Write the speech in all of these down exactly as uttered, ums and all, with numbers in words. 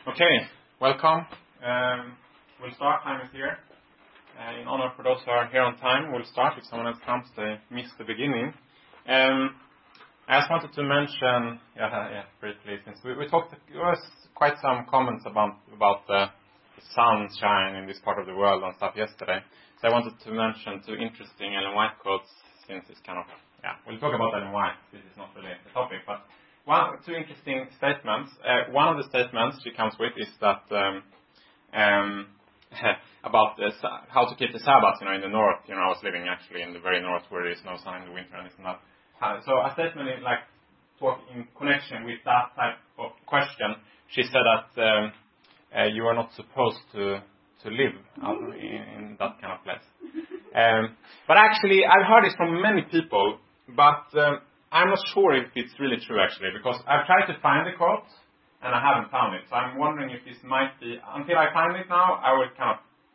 Okay, welcome. Um, we'll start. Time is here. Uh, in honor for those who are here on time, we'll start. If someone else comes, they miss the beginning. Um, I just wanted to mention, yeah, yeah briefly, since we, we talked, there was quite some comments about about the, the sunshine in this part of the world and stuff yesterday. So I wanted to mention two interesting Ellen White quotes, since it's kind of, yeah, we'll talk about Ellen White. This is not really the topic, but one, two interesting statements. Uh, one of the statements she comes with is that um, um, about the, how to keep the Sabbath, you know, in the north. You know, I was living actually in the very north where there is no sun in the winter and it's not. Uh, so a statement in, like, talk in connection with that type of question. She said that um, uh, you are not supposed to to live out in, in that kind of place. Um, but actually, I've heard this from many people, but. Um, I'm not sure if it's really true, actually, because I've tried to find the quote, and I haven't found it. So I'm wondering if this might be, until I find it now, I would kind of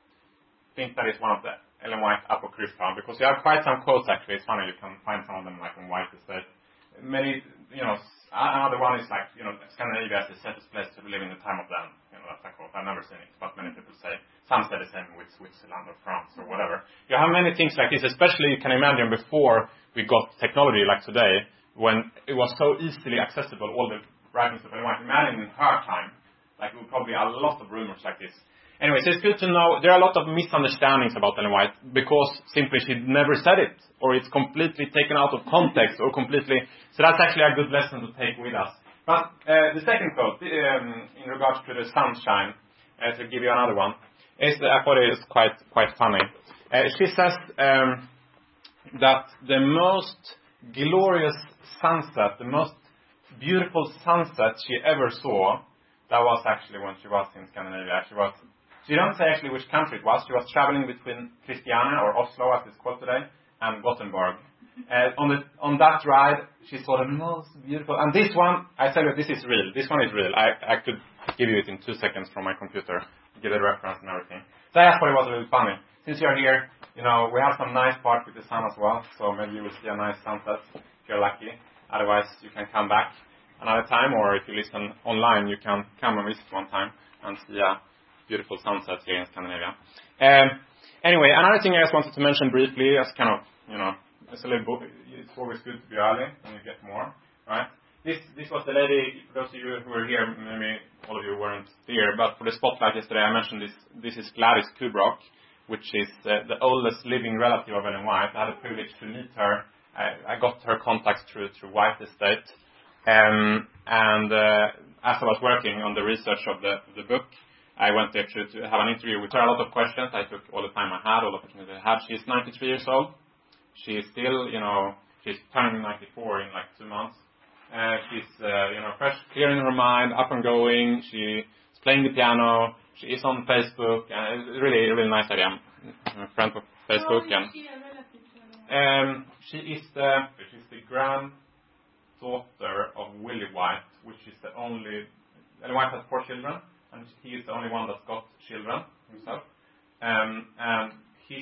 think that it's one of the Ellen White Apocrypha, because you have quite some quotes, actually. It's funny, you can find some of them, like, on White Estate. Many, you know, another one is like, you know, Scandinavia is the safest place to live in the time of them. You know, that's a quote. I've never seen it, but many people say. Some say the same with Switzerland or France or whatever. You have many things like this, especially you can imagine before we got technology like today, when it was so easily accessible, all the writings of Ellen White. Imagine in her time, like, there would probably be a lot of rumors like this. Anyway, so it's good to know there are a lot of misunderstandings about Ellen White because simply she never said it, or it's completely taken out of context, or completely. So that's actually a good lesson to take with us. But uh, the second quote, um, in regards to the sunshine, uh, to give you another one, is I thought it is quite quite funny. Uh, she says um, that the most glorious sunset, the most beautiful sunset she ever saw, that was actually when she was in Scandinavia. She was. She don't say actually which country it was. She was traveling between Christiania, or Oslo as it's called today, and Gothenburg. Uh, on the on that ride, she saw the most beautiful. And this one, I tell you, this is real. This one is real. I, I could give you it in two seconds from my computer, give a reference and everything. So I thought it was really funny. Since you're here, you know, we have some nice part with the sun as well. So maybe you will see a nice sunset if you're lucky. Otherwise, you can come back another time, or if you listen online, you can come and visit one time and see a beautiful sunset here in Scandinavia. Um, anyway, another thing I just wanted to mention briefly, as kind of, you know, it's a little book. It's always good to be early, and you get more, right? This this was the lady. For those of you who were here, maybe all of you weren't here, but for the spotlight yesterday, I mentioned this. This is Gladys Kubrock, which is uh, the oldest living relative of Ellen White. I had the privilege to meet her. I, I got her contacts through through White Estate, um, and uh, as I was working on the research of the the book, I went there to, to have an interview with her. A lot of questions. I took all the time I had, all the opportunity I had. She's ninety-three years old. She is still, you know, she's turning ninety-four in like two months. Uh, she's, uh, you know, fresh, clear in her mind, up and going. She's playing the piano. She is on Facebook. And it's really, really nice idea. I'm a friend of Facebook. Oh, And is she a relative to Ellen White? um, she is the she's the granddaughter of Willie White, which is the only. Ellen White has four children, and he is the only one that's got children himself. Um, and his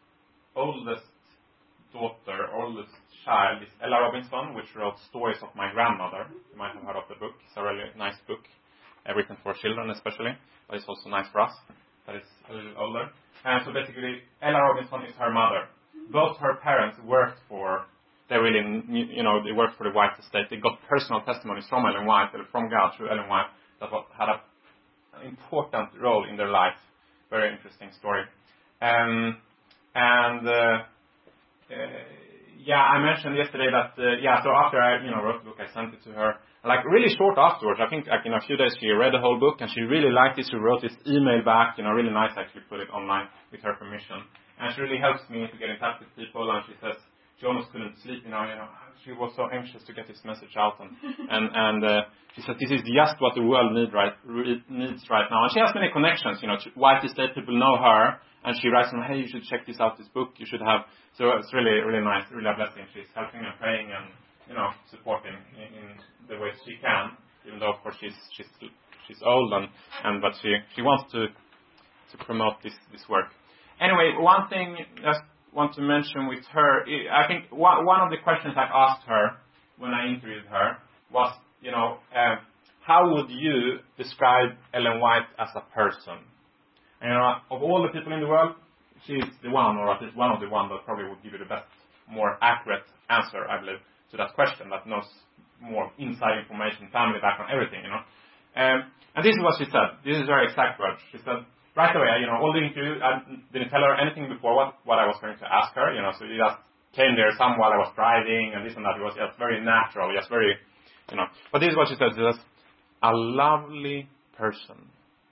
oldest daughter, oldest child, is Ella Robinson, which wrote Stories of My Grandmother. You might have heard of the book. It's a really nice book, uh, written for children especially, but it's also nice for us, that is a little older. And so basically, Ella Robinson is her mother. Both her parents worked for, they really, you know, they worked for the White Estate. They got personal testimonies from Ellen White, from God through Ellen White, that had a, an important role in their life. Very interesting story. Um, and... Uh, Uh, yeah, I mentioned yesterday that, uh, yeah, so after I, you know, wrote the book, I sent it to her. Like, really short afterwards, I think, like, in a few days, she read the whole book, and she really liked it. She wrote this email back, you know, really nice, actually, put it online with her permission. And she really helps me to get in touch with people, and she says she almost couldn't sleep, you know, you know, she was so anxious to get this message out, and, and, and uh, she said, this is just what the world need right, needs right now. And she has many connections, you know, White Estate people know her, and she writes them, hey, you should check this out, this book, you should have. So it's really, really nice, really a blessing. She's helping and praying and, you know, supporting in, in the ways she can, even though, of course, she's she's she's old, and, and but she, she wants to to promote this, this work. Anyway, one thing I just want to mention with her, I think one, one of the questions I asked her when I interviewed her was, you know, uh, how would you describe Ellen White as a person? And, you know, of all the people in the world, she's the one, or at least one of the one that probably would give you the best, more accurate answer, I believe, to that question, that knows more inside information, family background, everything, you know. Um, and this is what she said. This is very exact words. She said, right away, you know, all the interview, I didn't tell her anything before what, what I was going to ask her, you know, so she just came there some while I was driving and this and that. It was just very natural, just very, you know. But this is what she said. She says, a lovely person.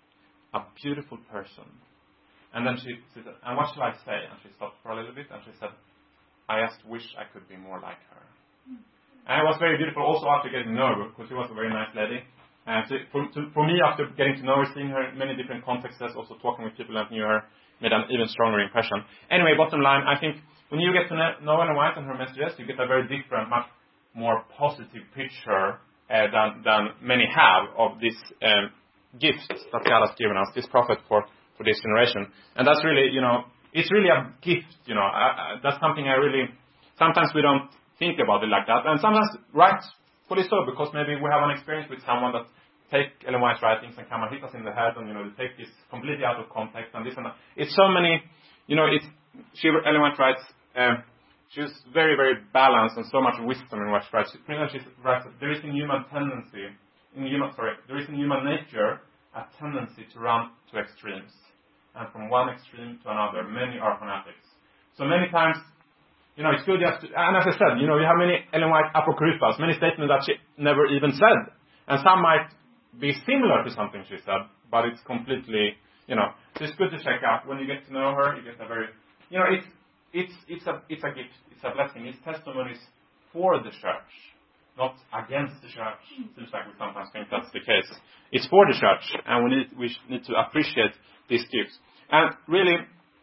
A beautiful person. And then she, she said, and what shall I say? And she stopped for a little bit and she said, I just wish I could be more like her. Mm. And it was very beautiful also after getting to know her, because she was a very nice lady. And so for, to, for me, after getting to know her, seeing her in many different contexts, also talking with people that knew her, made an even stronger impression. Anyway, bottom line, I think when you get to know Ellen White and her messages, you get a very different, much more positive picture uh, than, than many have of this um, gift that God has given us, this prophet for, for this generation. And that's really, you know, it's really a gift, you know. I, I, that's something I really, sometimes we don't think about it like that. And sometimes, rightfully so, because maybe we have an experience with someone that take Ellen White's writings and come and hit us in the head, and, you know, they take this completely out of context and this and that. It's so many, you know, it's, she, Ellen White writes, um, she's very, very balanced and so much wisdom in what she writes. She, she writes, there is in human tendency, in human, sorry, there is in human nature a tendency to run to extremes. And from one extreme to another, many are fanatics. So many times, you know, it's good just to, and as I said, you know, you have many Ellen White apocryphals, many statements that she never even said. And some might be similar to something she said, but it's completely, you know, so it's good to check out. When you get to know her, you get a very, you know, it's, it's, it's a, it's a gift, it's a blessing. It's testimonies for the church, not against the church. It seems like we sometimes think that's the case. It's for the church, and we need, we need to appreciate these gifts. And really,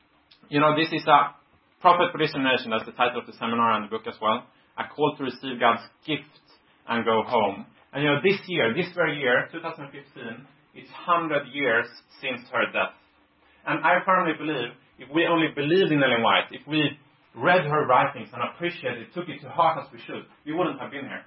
you know, this is a prophet for this generation. That's the title of the seminar and the book as well. A call to receive God's gift and go home. And you know, this year, this very year, twenty fifteen, it's one hundred years since her death. And I firmly believe, if we only believed in Ellen White, if we read her writings and appreciated it, took it to heart as we should, we wouldn't have been here.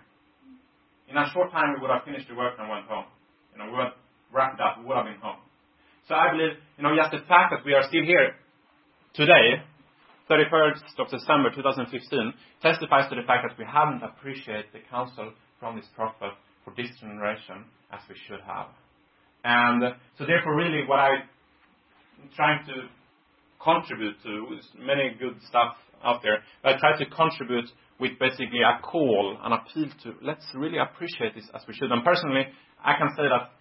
In a short time, we would have finished the work and went home. You know, we would have wrapped it up, we would have been home. So I believe, you know, just the fact that we are still here today, thirty-first of December twenty fifteen, testifies to the fact that we haven't appreciated the counsel from this prophet for this generation as we should have. And uh, so therefore really what I'm trying to contribute to is many good stuff out there. I try to contribute with basically a call, an appeal to let's really appreciate this as we should. And personally, I can say that,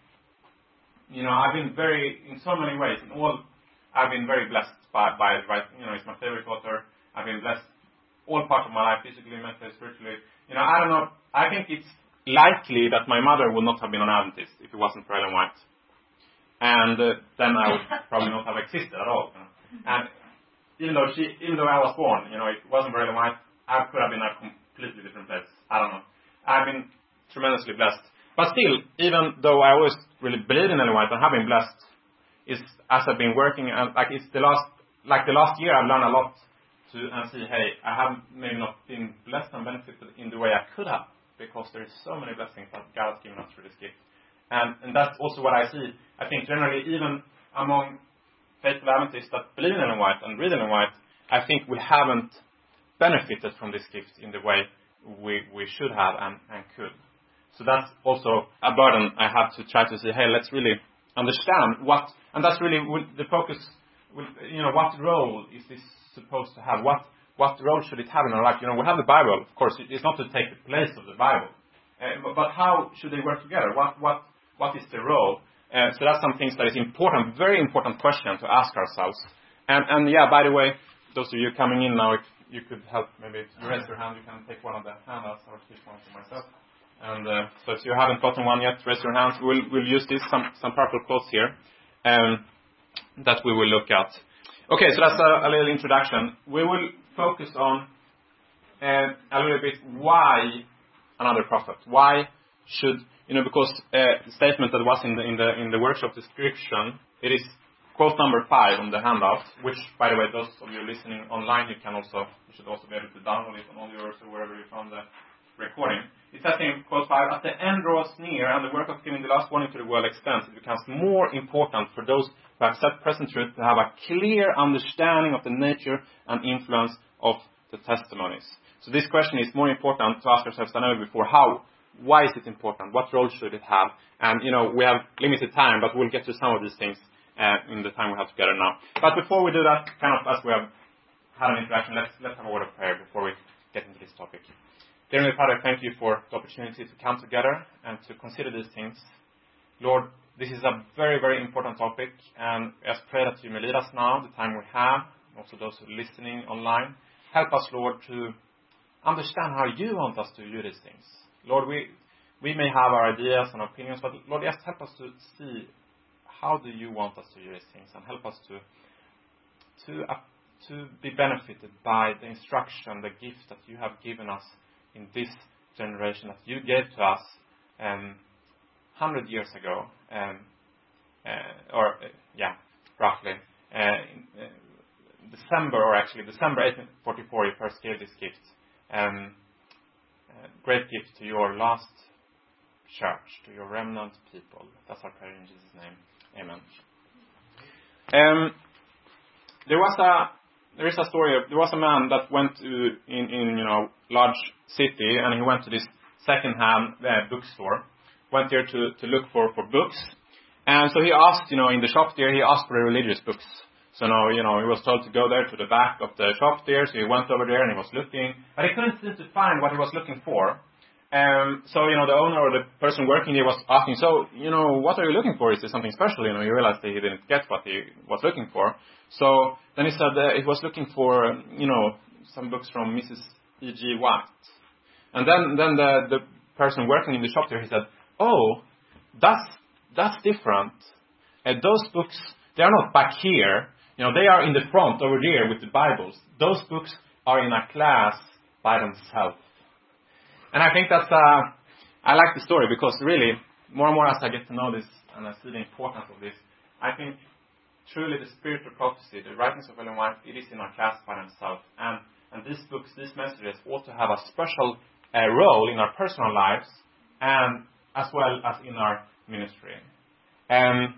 you know, I've been very, in so many ways, in all, I've been very blessed by, by it, right? You know, it's my favorite author. I've been blessed all parts of my life, physically, mentally, spiritually. You know, I don't know, I think it's likely that my mother would not have been an Adventist if it wasn't for Ellen White. And uh, then I would probably not have existed at all. You know? And even though she, even though I was born, you know, it wasn't for Ellen White, I could have been a completely different place. I don't know. I've been tremendously blessed. But still, even though I always really believe in Ellen White and have been blessed, is as I've been working, and like it's the last, like the last year, I've learned a lot to and see, hey, I have maybe not been blessed and benefited in the way I could have, because there is so many blessings that God has given us through this gift. And, and that's also what I see. I think generally, even among faithful Adventists that believe in Ellen White and read Ellen White, I think we haven't benefited from this gift in the way we, we should have and, and could. So that's also a burden I have to try to say, hey, let's really understand what, and that's really the focus, you know, what role is this supposed to have? What what role should it have in our life? You know, we have the Bible, of course, it's not to take the place of the Bible. Uh, but, but how should they work together? What what what is the role? Uh, so that's some things that is important, very important question to ask ourselves. And, and yeah, by the way, those of you coming in now, if you could help, maybe if you raise your hand, you can take one of the handouts or keep one for myself. And uh, so if you haven't gotten one yet, raise your hands. We'll, we'll use this, some, some purple quotes here um, that we will look at. Okay, so that's a, a little introduction. We will focus on uh, a little bit why another prophet. Why should, you know, because uh, the statement that was in the, in the, in the workshop description, it is quote number five on the handout, which, by the way, those of you listening online, you can also, you should also be able to download it on all yours or wherever you found the recording. It says in quote five, as the end draws near and the work of giving the last warning to the world extends, it becomes more important for those who accept present truth to have a clear understanding of the nature and influence of the testimonies. So this question is more important to ask ourselves than ever before. How? Why is it important? What role should it have? And, you know, we have limited time, but we'll get to some of these things uh, in the time we have together now. But before we do that, kind of as we have had an interaction, let's, let's have a word of prayer before we get into this topic. Dear Heavenly Father, thank you for the opportunity to come together and to consider these things. Lord, this is a very, very important topic, and I just pray that you may lead us now, the time we have, also those who are listening online. Help us, Lord, to understand how you want us to view these things. Lord, we we may have our ideas and opinions, but Lord, just help us to see how do you want us to view these things, and help us to to uh, to be benefited by the instruction, the gift that you have given us in this generation that you gave to us um, hundred years ago, um, uh, or uh, yeah, roughly uh, in, uh, December, or actually December eighteen forty-four, you first gave this gift. Um, uh, great gift to your last church, to your remnant people. That's our prayer in Jesus' name. Amen. Um, there was a there is a story of, there was a man that went to in, in you know large city, and he went to this second-hand uh, bookstore. Went there to, to look for, for books, and so he asked, you know, in the shop there, he asked for the religious books. So now, you know, he was told to go there to the back of the shop there, so he went over there and he was looking, but he couldn't seem to find what he was looking for. Um, so, you know, the owner or the person working there was asking, so, you know, what are you looking for? Is there something special? You know, he realized that he didn't get what he was looking for. So then he said uh, he was looking for, you know, some books from Missus E G White. And then, then the, the person working in the shop there, he said, oh, that's, that's different. Uh, those books, they are not back here. You know, they are in the front over there with the Bibles. Those books are in a class by themselves. And I think that's, uh, I like the story because really, more and more as I get to know this and I see the importance of this, I think truly the spiritual prophecy, the writings of Ellen White, it is in our class by themselves. And, and these books, these messages ought to have a special uh, role in our personal lives and as well as in our ministry. Um,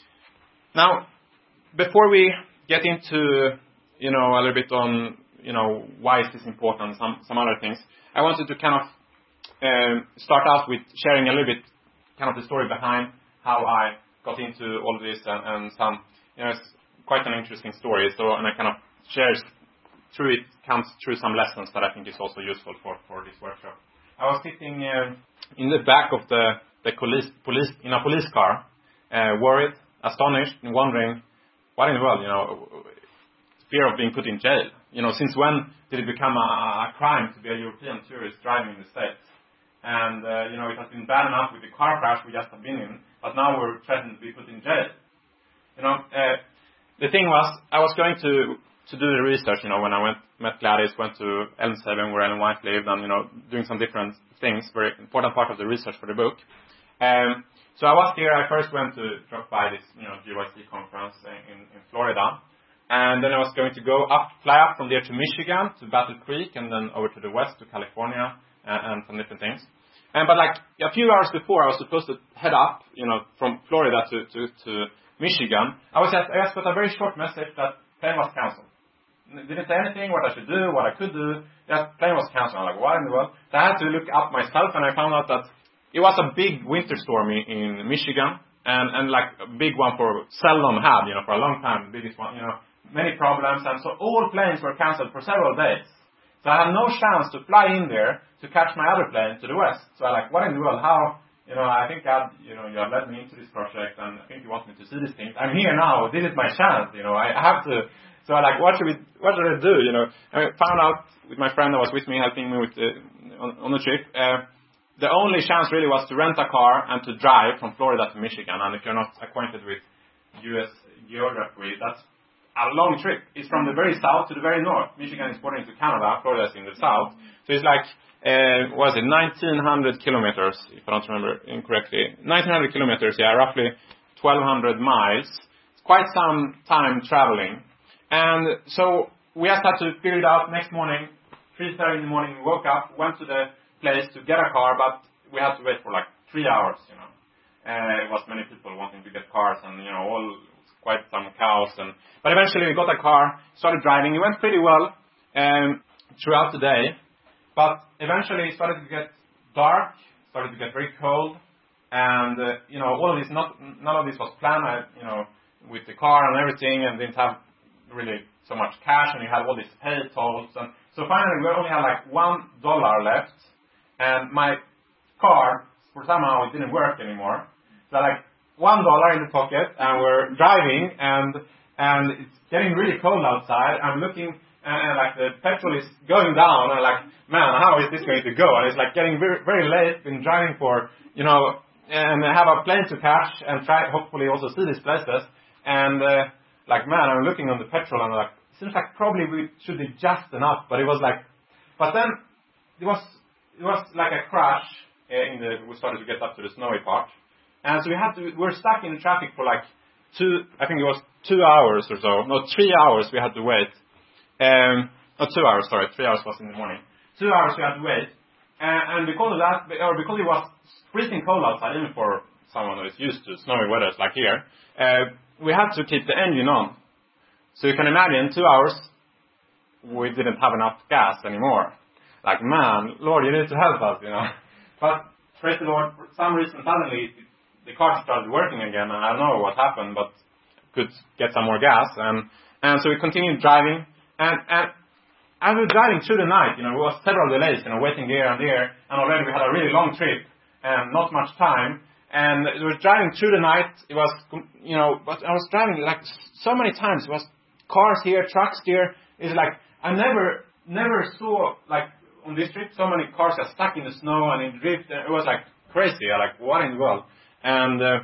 now, before we get into, you know, a little bit on, you know, why is this important, some some other things, I wanted to kind of um, start out with sharing a little bit kind of the story behind how I got into all of this and, and some, you know, it's quite an interesting story. So, and I kind of shares through it, comes through some lessons that I think is also useful for, for this workshop. I was sitting uh, in the back of the, the police, police, in a police car, uh, worried, astonished, and wondering, what in the world, you know, fear of being put in jail. You know, since when did it become a, a crime to be a European tourist driving in the States? And, uh, you know, it has been bad enough with the car crash we just have been in, but now we're threatened to be put in jail. You know, uh, the thing was, I was going to, to do the research, you know, when I went, met Gladys, went to Elmshaven where Ellen White lived, and, you know, doing some different things, very important part of the research for the book. Um, so I was here, I first went to drop by this, you know, G Y C conference in, in Florida. And then I was going to go up, fly up from there to Michigan, to Battle Creek, and then over to the west to California, and, and some different things. And but like a few hours before, I was supposed to head up, you know, from Florida to, to, to Michigan. I was just, I just got a very short message that plane was cancelled. Didn't say anything, what I should do, what I could do. Just plane was cancelled. I'm like, what in the world? So I had to look up myself, and I found out that it was a big winter storm in Michigan, and, and like a big one for seldom had, you know, for a long time, the biggest one, you know, many problems, and so all planes were cancelled for several days. So I had no chance to fly in there to catch my other plane to the west. So I like, what in the world, how, you know, I think God, you know, you have led me into this project, and I think you want me to see these things. I'm here now, this is my chance, you know, I have to, so I like, what should we, what should I do, you know. I found out with my friend that was with me, helping me with the, on, on the trip, uh, the only chance really was to rent a car and to drive from Florida to Michigan. And if you're not acquainted with U S geography, that's a long trip. It's from the very south to the very north. Michigan is bordering to Canada, Florida is in the south. So it's like, uh, what was it, nineteen hundred kilometers, if I don't remember incorrectly. nineteen hundred kilometers, yeah, roughly twelve hundred miles. It's quite some time traveling. And so we just had to figure it out next morning, three thirty in the morning, we woke up, went to the place to get a car, but we had to wait for like three hours, you know. Uh, it was many people wanting to get cars, and, you know, all quite some chaos. And, but eventually we got a car, started driving. It went pretty well um, throughout the day. But eventually it started to get dark, started to get very cold. And, uh, you know, all of this, not, none of this was planned, I, you know, with the car and everything, and didn't have really so much cash, and you had all these pay tolls. And so finally we only had like one dollar left, and my car, for somehow it didn't work anymore. So like one dollar in the pocket, and we're driving, and and it's getting really cold outside. I'm looking, and, and like the petrol is going down, and like, man, how is this going to go? And it's like getting very, very late. Been driving for, you know, and I have a plane to catch, and try hopefully also see these places. And uh, like, man, I'm looking on the petrol, and I'm like, it seems like probably we should be just enough. But it was like, but then it was it was like a crash in the. We started to get up to the snowy part. And so we had to, we were stuck in the traffic for like two, I think it was two hours or so. No, three hours we had to wait. Um, not two hours, sorry, three hours was in the morning. Two hours we had to wait. And, and because of that, or because it was freezing cold outside, even for someone who is used to snowy weather like here, uh, we had to keep the engine on. So you can imagine, two hours, we didn't have enough gas anymore. Like, man, Lord, you need to help us, you know. But, praise the Lord, for some reason, suddenly, it, the car started working again, and I don't know what happened, but could get some more gas, and and so we continued driving, and and as we were driving through the night, you know, there was several delays, you know, waiting here and there, and already we had a really long trip, and not much time, and we were driving through the night. It was, you know, but I was driving like so many times. It was cars here, trucks here. It's like I never never saw like on this trip so many cars are stuck in the snow and in drift. It was like crazy. I like, what in the world? And uh,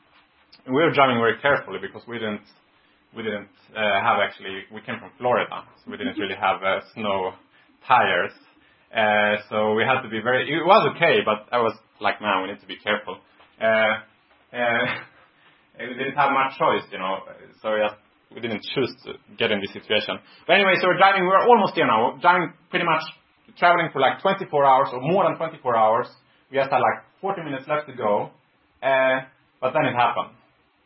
we were driving very carefully because we didn't we didn't uh, have actually we came from Florida, so we didn't really have uh, snow tires. Uh, so we had to be very. It was okay, but I was like, man, we need to be careful. Uh, uh, we didn't have much choice, you know. So yeah, we didn't choose to get in this situation. But anyway, so we're driving. We're almost here now. We're driving pretty much traveling for like twenty-four hours or more than twenty-four hours. We just had like forty minutes left to go. Uh, but then it happened.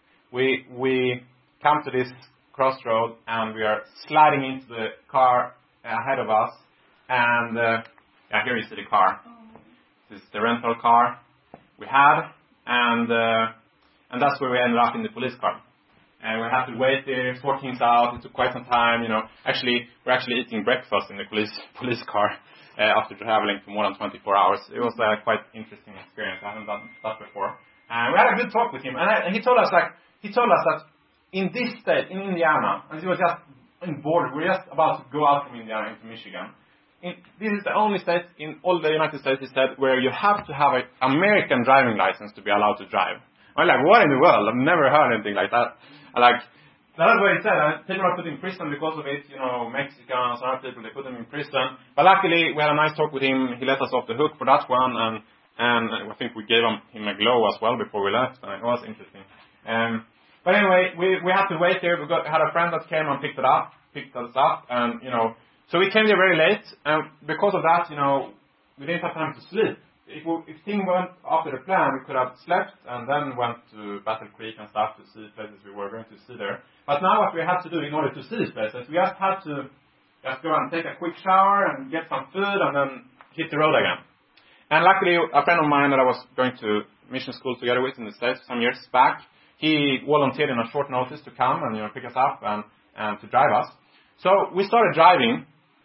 We we come to this crossroad, and we are sliding into the car ahead of us. And uh, yeah, here you see the car. This is the rental car we had, and uh, and that's where we ended up in the police car. And we had to wait there, sort things out. It took quite some time, you know. Actually, we're actually eating breakfast in the police police car uh, after traveling for more than twenty-four hours. It was a quite interesting experience. I haven't done that before. And we had a good talk with him, and, I, and he told us like he told us that in this state, in Indiana, and he was just in border. We're just about to go out from Indiana into Michigan. In, this is the only state in all the United States, he said, where you have to have an American driving license to be allowed to drive. I'm like, what in the world? I've never heard anything like that. I like that's what he said. And people are put in prison because of it. You know, Mexicans, other people, they put them in prison. But luckily, we had a nice talk with him. He let us off the hook for that one, and. And I think we gave him, him a glow as well before we left, and it was interesting. Um, but anyway, we, we had to wait here. We got, had a friend that came and picked it up, picked us up, and, you know, so we came there very late, and because of that, you know, we didn't have time to sleep. If, we, if things went after the plan, we could have slept and then went to Battle Creek and stuff to see places we were going to see there. But now what we had to do in order to see these places, we just had to just go and take a quick shower and get some food and then hit the road again. And luckily, a friend of mine that I was going to mission school together with in the States some years back, he volunteered in a short notice to come and, you know, pick us up and, and to drive us. So we started driving,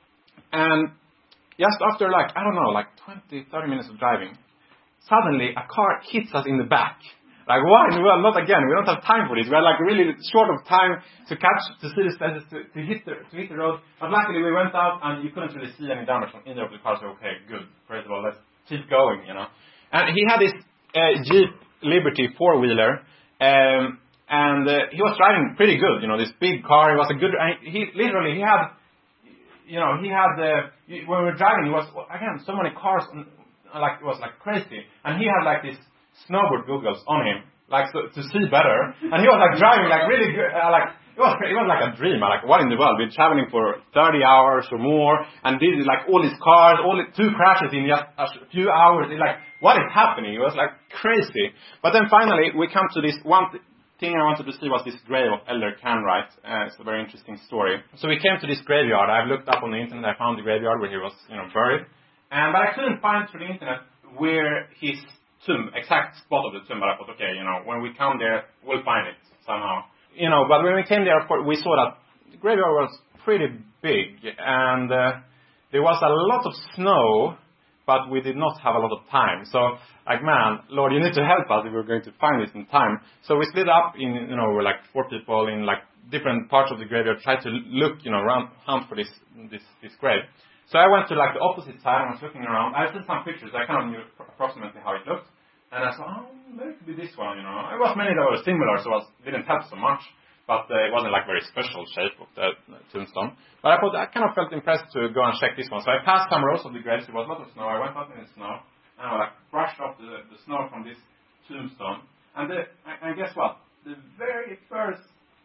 and just after like, I don't know, like twenty, thirty minutes of driving, suddenly a car hits us in the back. Like, why in the world? Not again. We don't have time for this. We're like really short of time to catch, to see these places, to, to hit the, to hit the road. But luckily we went out and you couldn't really see any damage on either of the cars. So okay, good. First of all, let's keep going, you know. And he had this uh, Jeep Liberty four-wheeler, um, and uh, he was driving pretty good, you know, this big car. It was a good, and he literally, he had, you know, he had, uh, when we were driving, it was, again, so many cars, on, like, it was like crazy. And he had like this snowboard goggles on him, like, so, to see better. And he was like driving like really good, uh, like, it was it was like a dream. I'm like, what in the world? We're traveling for thirty hours or more, and this is like all these cars, all the, two crashes in just a few hours. It's like, what is happening? It was like crazy. But then finally, we come to this one th- thing I wanted to see was this grave of Elder Canright. Uh, it's a very interesting story. So we came to this graveyard. I've looked up on the internet. I found the graveyard where he was, you know, buried. And but I couldn't find through the internet where his tomb, exact spot of the tomb. But I thought, okay, you know, when we come there, we'll find it somehow. You know, but when we came there, of course, we saw that the graveyard was pretty big, and uh, there was a lot of snow, but we did not have a lot of time. So, like, man, Lord, you need to help us if we're going to find this in time. So we split up in, you know, we're like four people in like different parts of the graveyard, tried to look, you know, around, hunt for this, this, this grave. So I went to like the opposite side and was looking around. I took some pictures. I kind of knew approximately how it looked. And I thought, oh, maybe it could be this one, you know. It was many that were similar, so it didn't help so much. But uh, it wasn't like very special shape of the uh, tombstone. But I thought, I kind of felt impressed to go and check this one. So I passed some rows of the graves. There was a lot of snow. I went out in the snow. And I like brushed off the, the snow from this tombstone. And, the, and guess what? The very first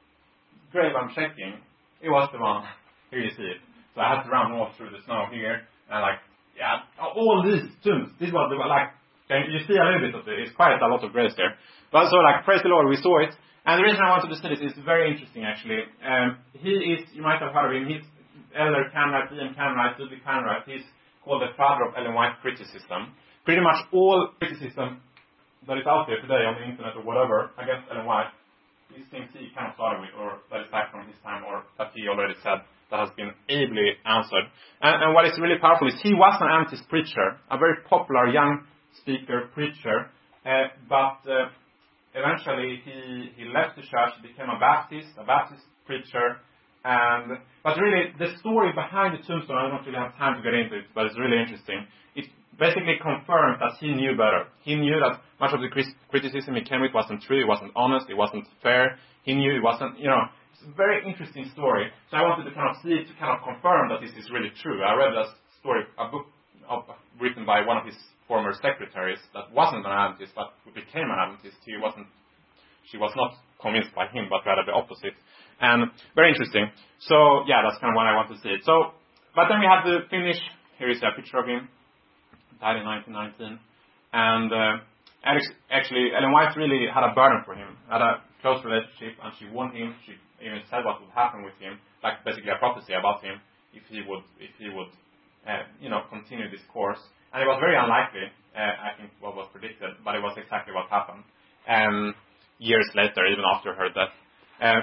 grave I'm checking, it was the one. Here you see it. So I had to run off through the snow here. And like, yeah, all these tombs. This was the, like, and you see a little bit of it. It's quite a lot of graves there. But so, like, praise the Lord, we saw it. And the reason I wanted to say this is very interesting, actually. Um, he is, you might have heard of him, he's Elder Canright, Ian Canright, Ludwig Canright. He's called the father of Ellen White criticism. Pretty much all criticism that is out there today on the internet or whatever against Ellen White, these things he kind of started with, or that is back from his time, or that he already said that has been ably answered. And, and what is really powerful is he was an Adventist preacher, a very popular young speaker, preacher, uh, but uh, eventually he, he left the church, became a Baptist, a Baptist preacher, and but really the story behind the tombstone, I don't really have time to get into it, but it's really interesting. It basically confirmed that he knew better. He knew that much of the criticism he came with wasn't true, it wasn't honest, it wasn't fair. He knew it wasn't, you know, it's a very interesting story. So I wanted to kind of see it to kind of confirm that this is really true. I read a story, a book of, written by one of his former secretaries that wasn't an Adventist, but who became an Adventist. He wasn't, she was not convinced by him, but rather the opposite. And very interesting. So, yeah, that's kind of what I want to see. So, but then we had to finish. Here is a picture of him. Died in nineteen nineteen. And uh, Alex, actually, Ellen White really had a burden for him. Had a close relationship, and she warned him. She even said what would happen with him, like basically a prophecy about him, if he would, if he would, uh, you know, continue this course. And it was very unlikely, uh, I think, what was predicted, but it was exactly what happened um, years later, even after her death. Uh,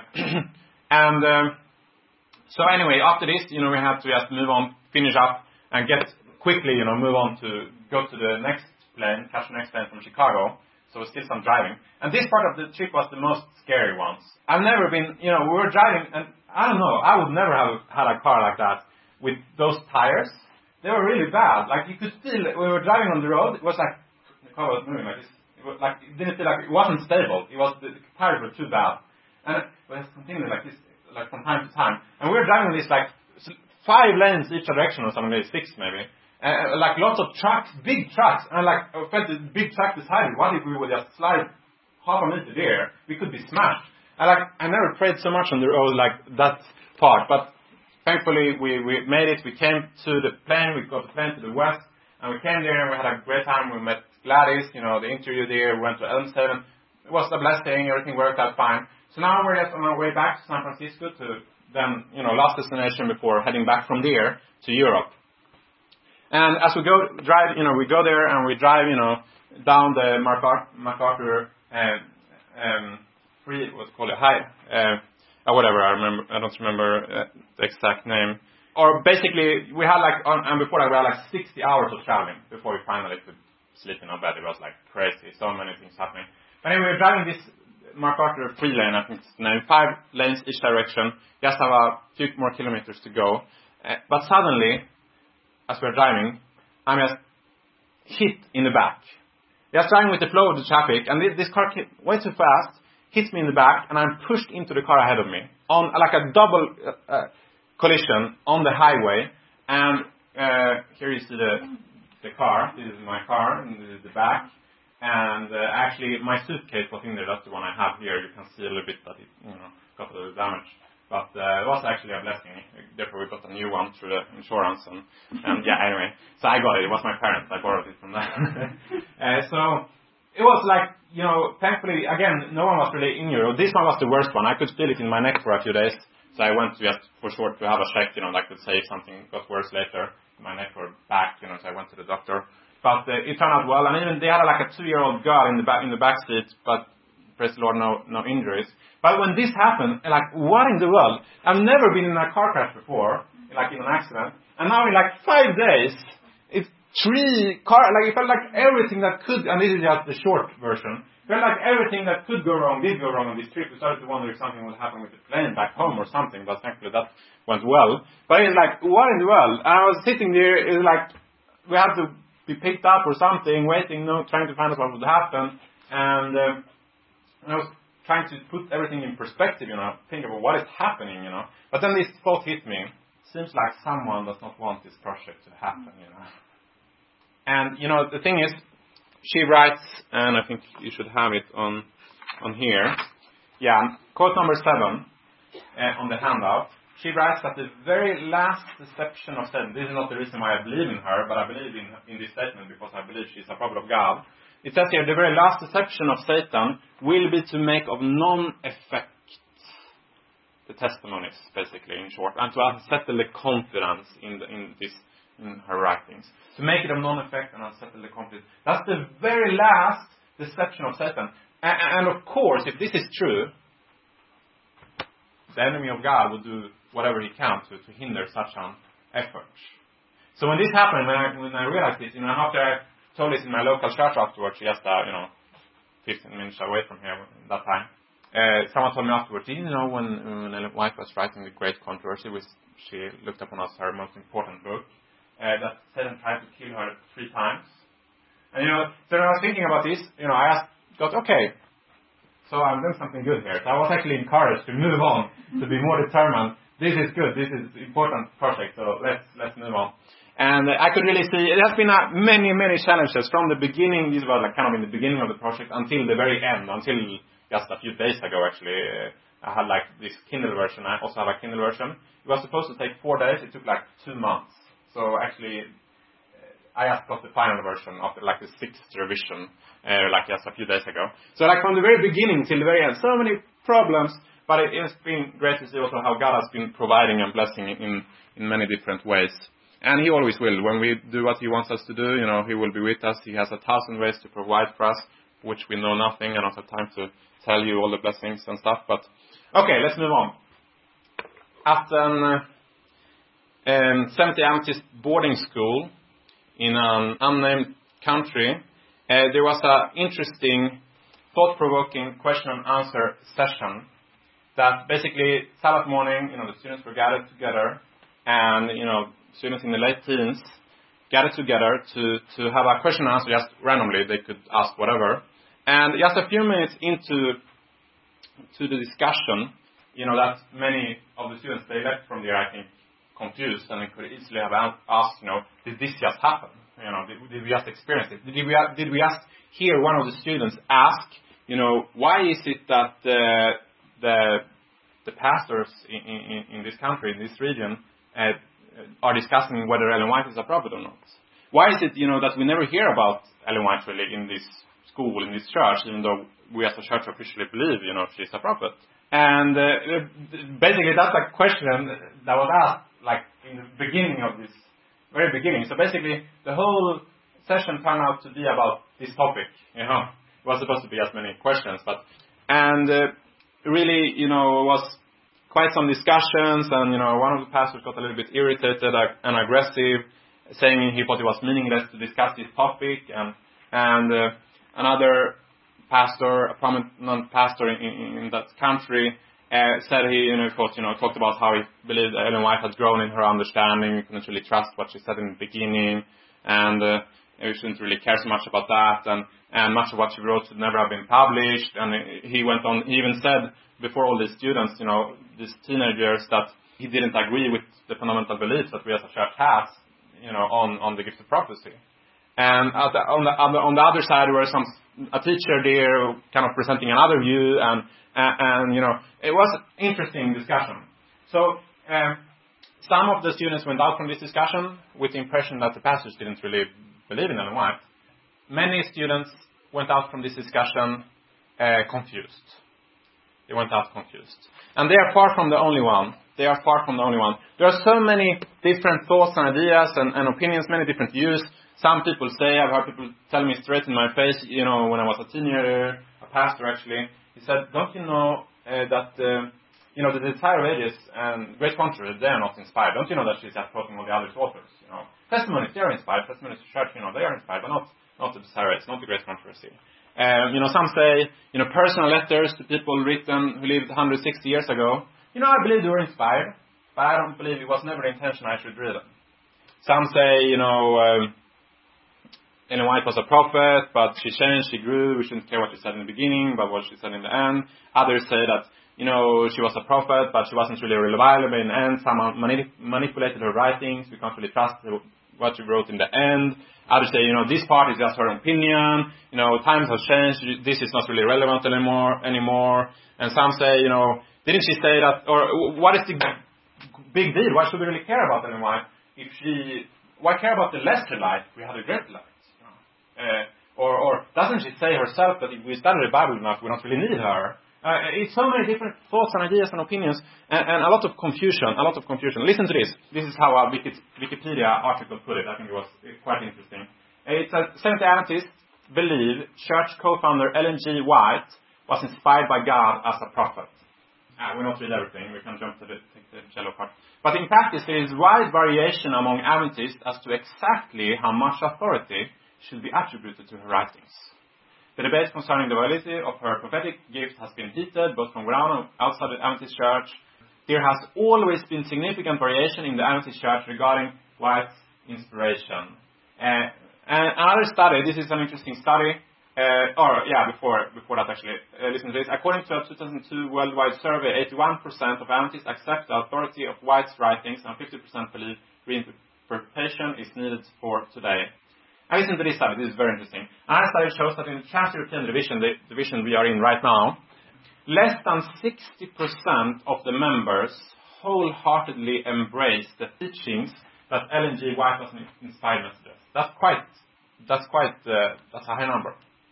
and um, so anyway, after this, you know, we had to just move on, finish up, and get quickly, you know, move on to go to the next plane, catch the next plane from Chicago. So still some driving. And this part of the trip was the most scary ones. I've never been, you know, we were driving, and I don't know, I would never have had a car like that with those tires. They were really bad. Like, you could feel, we were driving on the road, it was like, the car was moving like this. It was like, it didn't feel like, it wasn't stable. It was, the, the tires were too bad. And it was continuing like this, like from time to time. And we were driving this, like, five lanes each direction or something, maybe six maybe. Uh, like lots of trucks, big trucks. And like, I felt the big truck beside me. What if we would just slide half a meter there? We could be smashed. And like, I never prayed so much on the road like that part. But thankfully, we, we made it. We came to the plane. We got the plane to the west. And we came there and we had a great time. We met Gladys, you know, the interview there. We went to Elmshaven. It was a blessing. Everything worked out fine. So now we're just on our way back to San Francisco to then, you know, last destination before heading back from there to Europe. And as we go drive, you know, we go there and we drive, you know, down the MacArthur, MacArthur uh, um, free, what's called it, high, uh, or whatever. I remember, I don't remember uh, the exact name. Or basically, we had like, on, and before that, we had like sixty hours of traveling before we finally could sleep in our bed. It was like crazy, so many things happening. But anyway, we were driving this MacArthur free lane, I think it's named, five lanes each direction. Just have a few more kilometers to go. Uh, but suddenly, as we're driving, I'm just hit in the back. Just driving with the flow of the traffic, and this, this car came way too fast, hits me in the back, and I'm pushed into the car ahead of me. On like a double uh, uh, collision on the highway. And uh, here you see the, the car. This is my car, and this is the back. And uh, actually, my suitcase was in there. That's the one I have here. You can see a little bit that it, you know, got a little damage. But uh, it was actually a blessing. Therefore, we got a new one through the insurance. And, and yeah, anyway. So I got it. It was my parents. I borrowed it from them. uh, so it was like, you know, thankfully, again, no one was really injured. This one was the worst one. I could feel it in my neck for a few days. So I went just for short to have a check, you know, that could say if something got worse later. My neck or back, you know, so I went to the doctor. But uh, it turned out well. And even they had like a two-year-old girl in the back, in the back seat, but praise the Lord, no, no injuries. But when this happened, like, what in the world? I've never been in a car crash before, like in an accident. And now in like five days, it's three car, like it felt like everything that could, and this is just the short version, it felt like everything that could go wrong did go wrong on this trip. We started to wonder if something would happen with the plane back home or something, but thankfully that went well. But it's like, what in the world? And I was sitting there, it's like, we had to be picked up or something, waiting, you know, trying to find out what would happen. And uh, I was trying to put everything in perspective, you know, think about what is happening, you know. But then this thought hit me. Seems like someone does not want this project to happen, you know. And, you know, the thing is, she writes, and I think you should have it on on here. Yeah, quote number seven uh, on the handout. She writes that the very last deception of Satan, this is not the reason why I believe in her, but I believe in, in this statement because I believe she's a prophet of God. It says here, the very last deception of Satan will be to make of non-effect the testimonies, basically, in short, and to unsettle the confidence in, the, in this in her writings. To make it of non-effect and unsettle the confidence. That's the very last deception of Satan. And, and of course, if this is true, the enemy of God will do whatever he can to, to hinder such an effort. So when this happened, when I, when I realized this, you know, after I told this in my local church afterwards, just, uh, you know, fifteen minutes away from here at that time, uh, someone told me afterwards, did you know when, when Ellen White was writing The Great Controversy, which she looked upon as her most important book, uh, that Satan tried to kill her three times? And, you know, so when I was thinking about this, you know, I asked God, okay, so I'm doing something good here. So I was actually encouraged to move on, to be more determined. This is good. This is an important project. So let's let's move on. And I could really see it has been uh, many many challenges from the beginning. These were like kind of in the beginning of the project until the very end. Until just a few days ago, actually, uh, I had like this Kindle version. I also have a Kindle version. It was supposed to take four days. It took like two months. So actually, I just got the final version after like the sixth revision, uh, like just a few days ago. So like from the very beginning till the very end, so many problems, but it has been great to see also how God has been providing and blessing in, in many different ways. And He always will. When we do what He wants us to do, you know, He will be with us. He has a thousand ways to provide for us, which we know nothing and don't have time to tell you all the blessings and stuff. But, okay, let's move on. At an uh, um, Seventh-day Adventist boarding school, in an unnamed country, uh, there was an interesting, thought-provoking question and answer session that basically Sabbath morning, you know, the students were gathered together, and, you know, students in the late teens gathered together to, to have a question and answer just randomly. They could ask whatever. And just a few minutes into to the discussion, you know, that many of the students, they left from there, I think, confused, and they could easily have asked, you know, did this just happen? You know, did, did we just experience it? Did we, did we just hear one of the students ask, you know, why is it that the the, the pastors in, in, in this country, in this region, uh, are discussing whether Ellen White is a prophet or not? Why is it, you know, that we never hear about Ellen White really in this school, in this church, even though we as a church officially believe, you know, she's a prophet? And uh, basically that's a question that was asked like in the beginning of this, very beginning. So basically the whole session turned out to be about this topic, you know. It was supposed to be as many questions, but, and uh, really, you know, it was quite some discussions, and, you know, one of the pastors got a little bit irritated and aggressive, saying he thought it was meaningless to discuss this topic, and, and uh, another pastor, a prominent pastor in, in, in that country, uh, said he, you know, thought, you know, talked about how he believed Ellen White had grown in her understanding. You couldn't really trust what she said in the beginning, and uh, we shouldn't really care so much about that, and, and much of what she wrote should never have been published. And he went on, he even said before all these students, you know, these teenagers, that he didn't agree with the fundamental beliefs that we as a church has, you know, on, on the gift of prophecy. And at the, on, the, on the on the other side, there were some a teacher there kind of presenting another view, and, and, and you know, it was an interesting discussion. So, um, some of the students went out from this discussion with the impression that the pastors didn't really believe in Ellen White. Many students went out from this discussion uh, confused. They went out confused. And they are far from the only one. They are far from the only one. There are so many different thoughts and ideas and, and opinions, many different views. Some people say, I've heard people tell me straight in my face, you know, when I was a teenager, a pastor actually, he said, don't you know uh, that, uh, you know, the Desire of Ages and Great Controversy, they are not inspired. Don't you know that she's just quoting all the other authors, you know? Testimonies, they are inspired. Testimonies to Church, you know, they are inspired, but not, not the Desire of Ages, not the Great Controversy. Um, you know, some say, you know, personal letters to people written who lived one hundred sixty years ago. You know, I believe they were inspired, but I don't believe it was never the intention I should read them. Some say, you know, um, Ellen White was a prophet, but she changed, she grew, we shouldn't care what she said in the beginning, but what she said in the end. Others say that, you know, she was a prophet, but she wasn't really reliable in the end. Someone manip- manipulated her writings, we can't really trust what she wrote in the end. Others say, you know, this part is just her opinion, you know, times have changed, this is not really relevant anymore, anymore. And some say, you know, didn't she say that, or what is the big deal? Why should we really care about Ellen White? If she, why care about the lesser light? We had a greater light. You know? uh, or, or doesn't she say herself that if we study the Bible enough, we don't really need her? Uh, it's so many different thoughts and ideas and opinions, and, and a lot of confusion, a lot of confusion. Listen to this. This is how a Wikipedia article put it. I think it was quite interesting. It says, Seventh-day Adventists believe church co-founder Ellen G. White was inspired by God as a prophet. Ah, we'll not read everything. We can jump to the, the shallow part. But in practice, there is wide variation among Adventists as to exactly how much authority should be attributed to her writings. The debate concerning the validity of her prophetic gift has been heated, both from around and outside the Adventist Church. There has always been significant variation in the Adventist Church regarding White's inspiration. Uh, and another study, this is an interesting study, uh, or yeah, before before that actually, uh, listen to this. According to a two thousand two worldwide survey, eighty-one percent of Adventists accept the authority of White's writings, and fifty percent believe reinterpretation is needed for today. I listened to this study. This is very interesting. Another study shows that in the Trans-European division, the division we are in right now, less than sixty percent of the members wholeheartedly embrace the teachings that Ellen G. White was an inspired messenger. That's quite, that's quite, uh, that's a high number.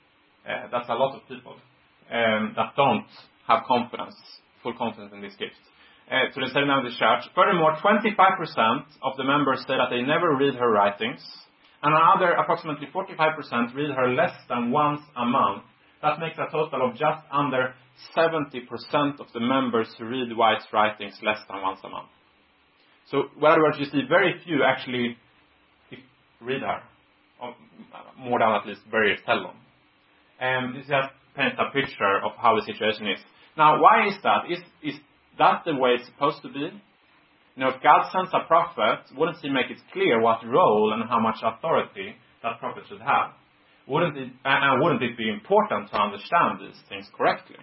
Uh, that's a lot of people um, that don't have confidence, full confidence in this gift. Uh, to the Seventh-day Adventist Church. Furthermore, twenty-five percent of the members say that they never read her writings. And another approximately forty-five percent read her less than once a month. That makes a total of just under seventy percent of the members who read White's writings less than once a month. So, in other words, you see very few actually read her. More than at least very seldom. And this just paints a picture of how the situation is. Now, why is that? Is, is that the way it's supposed to be? You know, if God sends a prophet, wouldn't he make it clear what role and how much authority that prophet should have? Wouldn't it, and wouldn't it be important to understand these things correctly?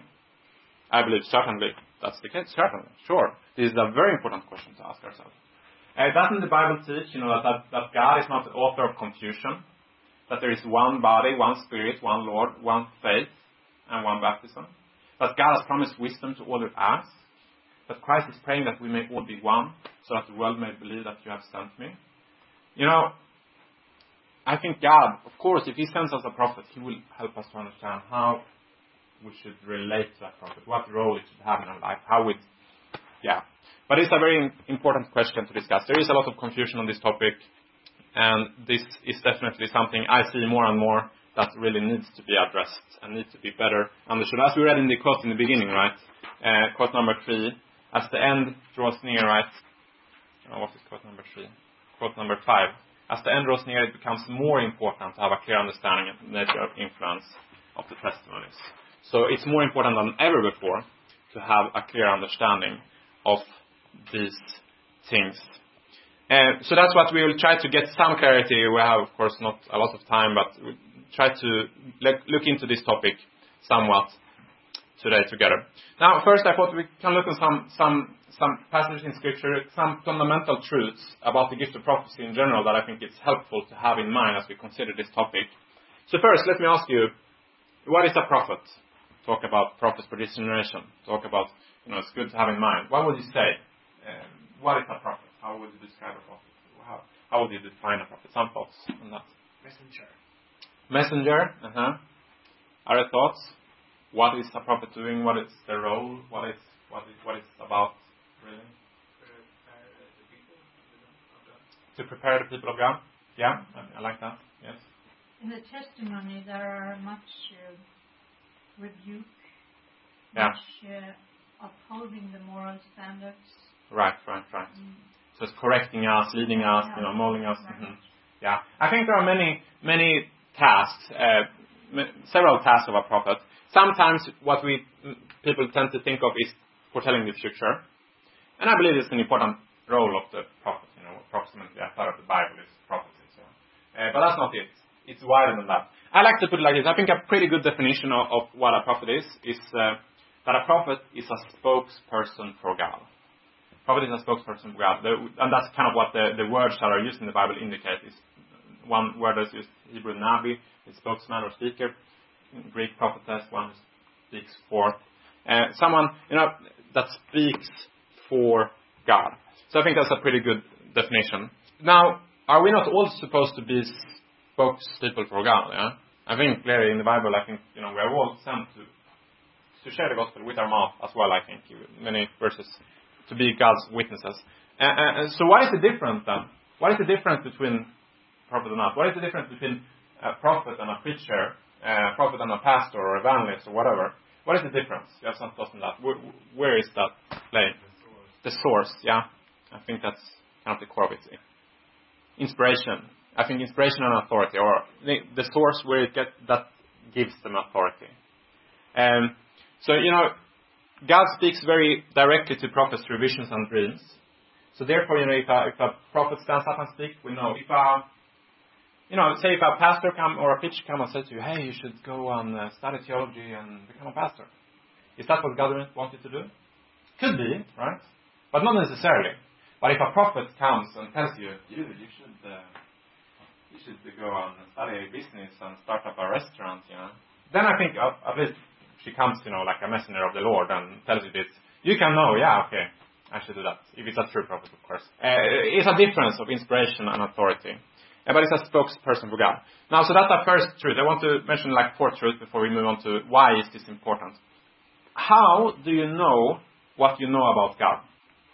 I believe certainly that's the case. Certainly, sure. This is a very important question to ask ourselves. Uh, doesn't the Bible teach, you know, that, that, that God is not the author of confusion? That there is one body, one spirit, one Lord, one faith, and one baptism? That God has promised wisdom to all that ask? That Christ is praying that we may all be one, so that the world may believe that you have sent me. You know, I think God, of course, if he sends us a prophet, he will help us to understand how we should relate to that prophet, what role it should have in our life, how it, yeah. But it's a very important question to discuss. There is a lot of confusion on this topic, and this is definitely something I see more and more that really needs to be addressed and needs to be better understood. As we read in the quote in the beginning, right? Uh, quote number three. As the end draws near, right? Oh, what is quote number three? Quote number five. As the end draws near, it becomes more important to have a clear understanding of the nature of influence of the testimonies. So it's more important than ever before to have a clear understanding of these things. Uh, so that's what we will try to get some clarity. We have, of course, not a lot of time, but we try to look into this topic somewhat today together. Now, first I thought we can look at some, some, some passages in Scripture, some fundamental truths about the gift of prophecy in general that I think it's helpful to have in mind as we consider this topic. So first, let me ask you, what is a prophet? Talk about prophets for this generation. Talk about, you know, it's good to have in mind. What would you say? Um, what is a prophet? How would you describe a prophet? How, how would you define a prophet? Some thoughts on that. Messenger. Messenger. Uh-huh. Other thoughts? What is a prophet doing? What is their role? What is what is what is about really? Prepare the people of God. To prepare the people of God. Yeah, I, I like that. Yes. In the testimony, there are much uh, rebuke, Yeah. much uh, upholding the moral standards. Right, right, right. Mm. So it's correcting us, leading us, Yeah. you know, molding us. Right. Mm-hmm. Yeah, I think there are many, many tasks, uh, m- several tasks of a prophet. Sometimes what we mm, people tend to think of is foretelling the future, and I believe it's an important role of the prophet. You know, approximately a third of the Bible is prophecy. So, uh, but that's not it. It's wider than that. I like to put it like this. I think a pretty good definition of, of what a prophet is is uh, that a prophet is a spokesperson for God. Prophet is a spokesperson for God, the, and that's kind of what the, the words that are used in the Bible indicate. Is one word is used, Hebrew nabi, is spokesman or speaker. Greek prophetess, one who speaks forth. Uh, someone, you know, that speaks for God. So I think that's a pretty good definition. Now, are we not all supposed to be spokespeople for God? Yeah, I think clearly in the Bible, I think, you know, we are all sent to to share the gospel with our mouth as well. I think many verses to be God's witnesses. Uh, uh, so what is the difference then? What is the difference between prophet and not? What is the difference between a prophet and a preacher, a prophet and a pastor or evangelist or whatever? What is the difference? You have some thoughts on that. Where, where is that playing? The source. The source, yeah. I think that's kind of the core of it. Inspiration. I think inspiration and authority, or the, the source where it get, that gives them authority. Um, so, you know, God speaks very directly to prophets through visions and dreams. So therefore, you know, if a, if a prophet stands up and speaks, we know. If a, you know, say if a pastor come or a preacher come and says to you, hey, you should go and uh, study theology and become a pastor. Is that what God wanted to do? Could be, right? But not necessarily. But if a prophet comes and tells you, you, you should, uh, you should go and study business and start up a restaurant, you know, then I think uh, at least she comes, you know, like a messenger of the Lord and tells you this. You can know, yeah, okay, I should do that. If it's a true prophet, of course. Uh, it's a difference of inspiration and authority. Uh, but it's a spokesperson for God. Now, so that's our first truth. I want to mention like fourth truth before we move on to why is this important. How do you know what you know about God?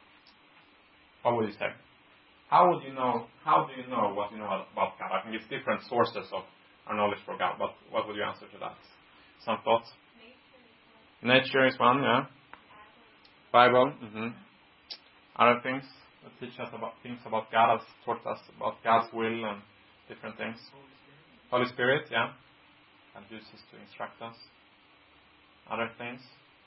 What would you say? How would you know, how do you know what you know about God? I think it's different sources of our knowledge for God, but what would you answer to that? Some thoughts? Nature is one, yeah. Bible, mm-hmm. Other things that teach us about things about God, has taught us about God's will and different things. Holy Spirit, yeah. And uses to instruct us. Other things.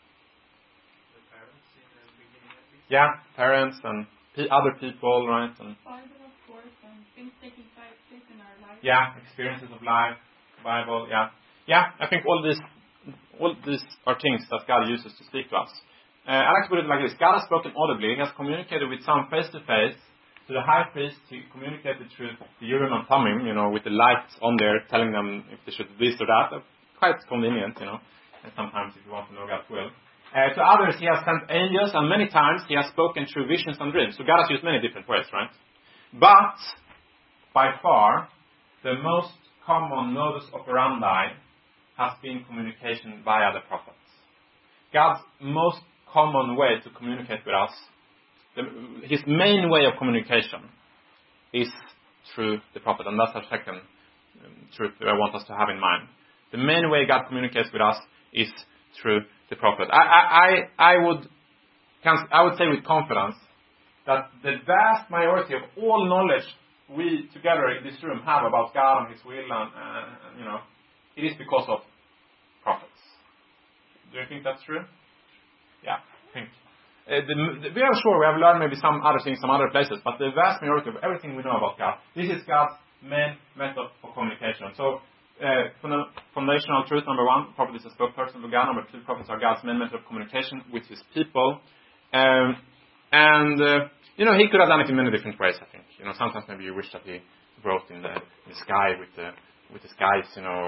The parents in the beginning at least. Yeah, parents and p- other people, right? And Bible, of course, and things taking place in our life. yeah, experiences of life, Bible, yeah. Yeah, I think all these all these are things that God uses to speak to us. Uh, I like to put it like this. God has spoken audibly. He has communicated with some face-to-face. To the high priest, he communicated through the Urim and Thummim, you know, with the lights on there, telling them if they should do this or that. Uh, quite convenient, you know, and sometimes if you want to know God's will. Uh, to others, he has sent angels, and many times he has spoken through visions and dreams. So God has used many different ways, right? But, by far, the most common modus operandi has been communication via the prophets. God's most common way to communicate with us, the, his main way of communication is through the prophet. And that's our second um, truth that I want us to have in mind. The main way God communicates with us is through the prophet. I, I, I, I would I would say with confidence that the vast majority of all knowledge we together in this room have about God and his will and, and you know, it is because of prophets. Do you think that's true? Yeah, I think. Uh, the, the, we are sure we have learned maybe some other things, some other places, but the vast majority of everything we know about God, this is God's main method for communication. So, uh, foundational truth number one, prophet is a spokesperson for God. Number two, prophets are God's main method of communication with his people. Um, and, uh, you know, he could have done it in many different ways, I think. You know, sometimes maybe you wish that he wrote in the, in the sky with the, with the skies, you know, or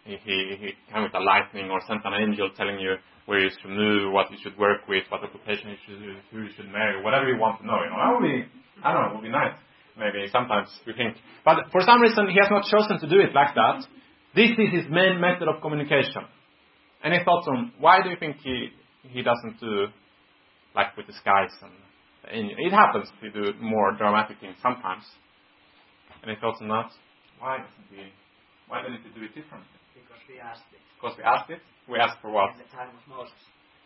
he, he, he came with a lightning or sent an angel telling you where you should move, what you should work with, what occupation you should do, who you should marry, whatever you want to know. You know, that would be, I don't know, it would be nice. Maybe sometimes we think. But for some reason, he has not chosen to do it like that. This is his main method of communication. Any thoughts on why do you think he he doesn't do like with the skies and the angel? It happens to do more dramatic things sometimes. Any thoughts on that? Why doesn't he? Why didn't he do it differently? Because we asked it. Because we asked it. We asked for what? In the time of Moses.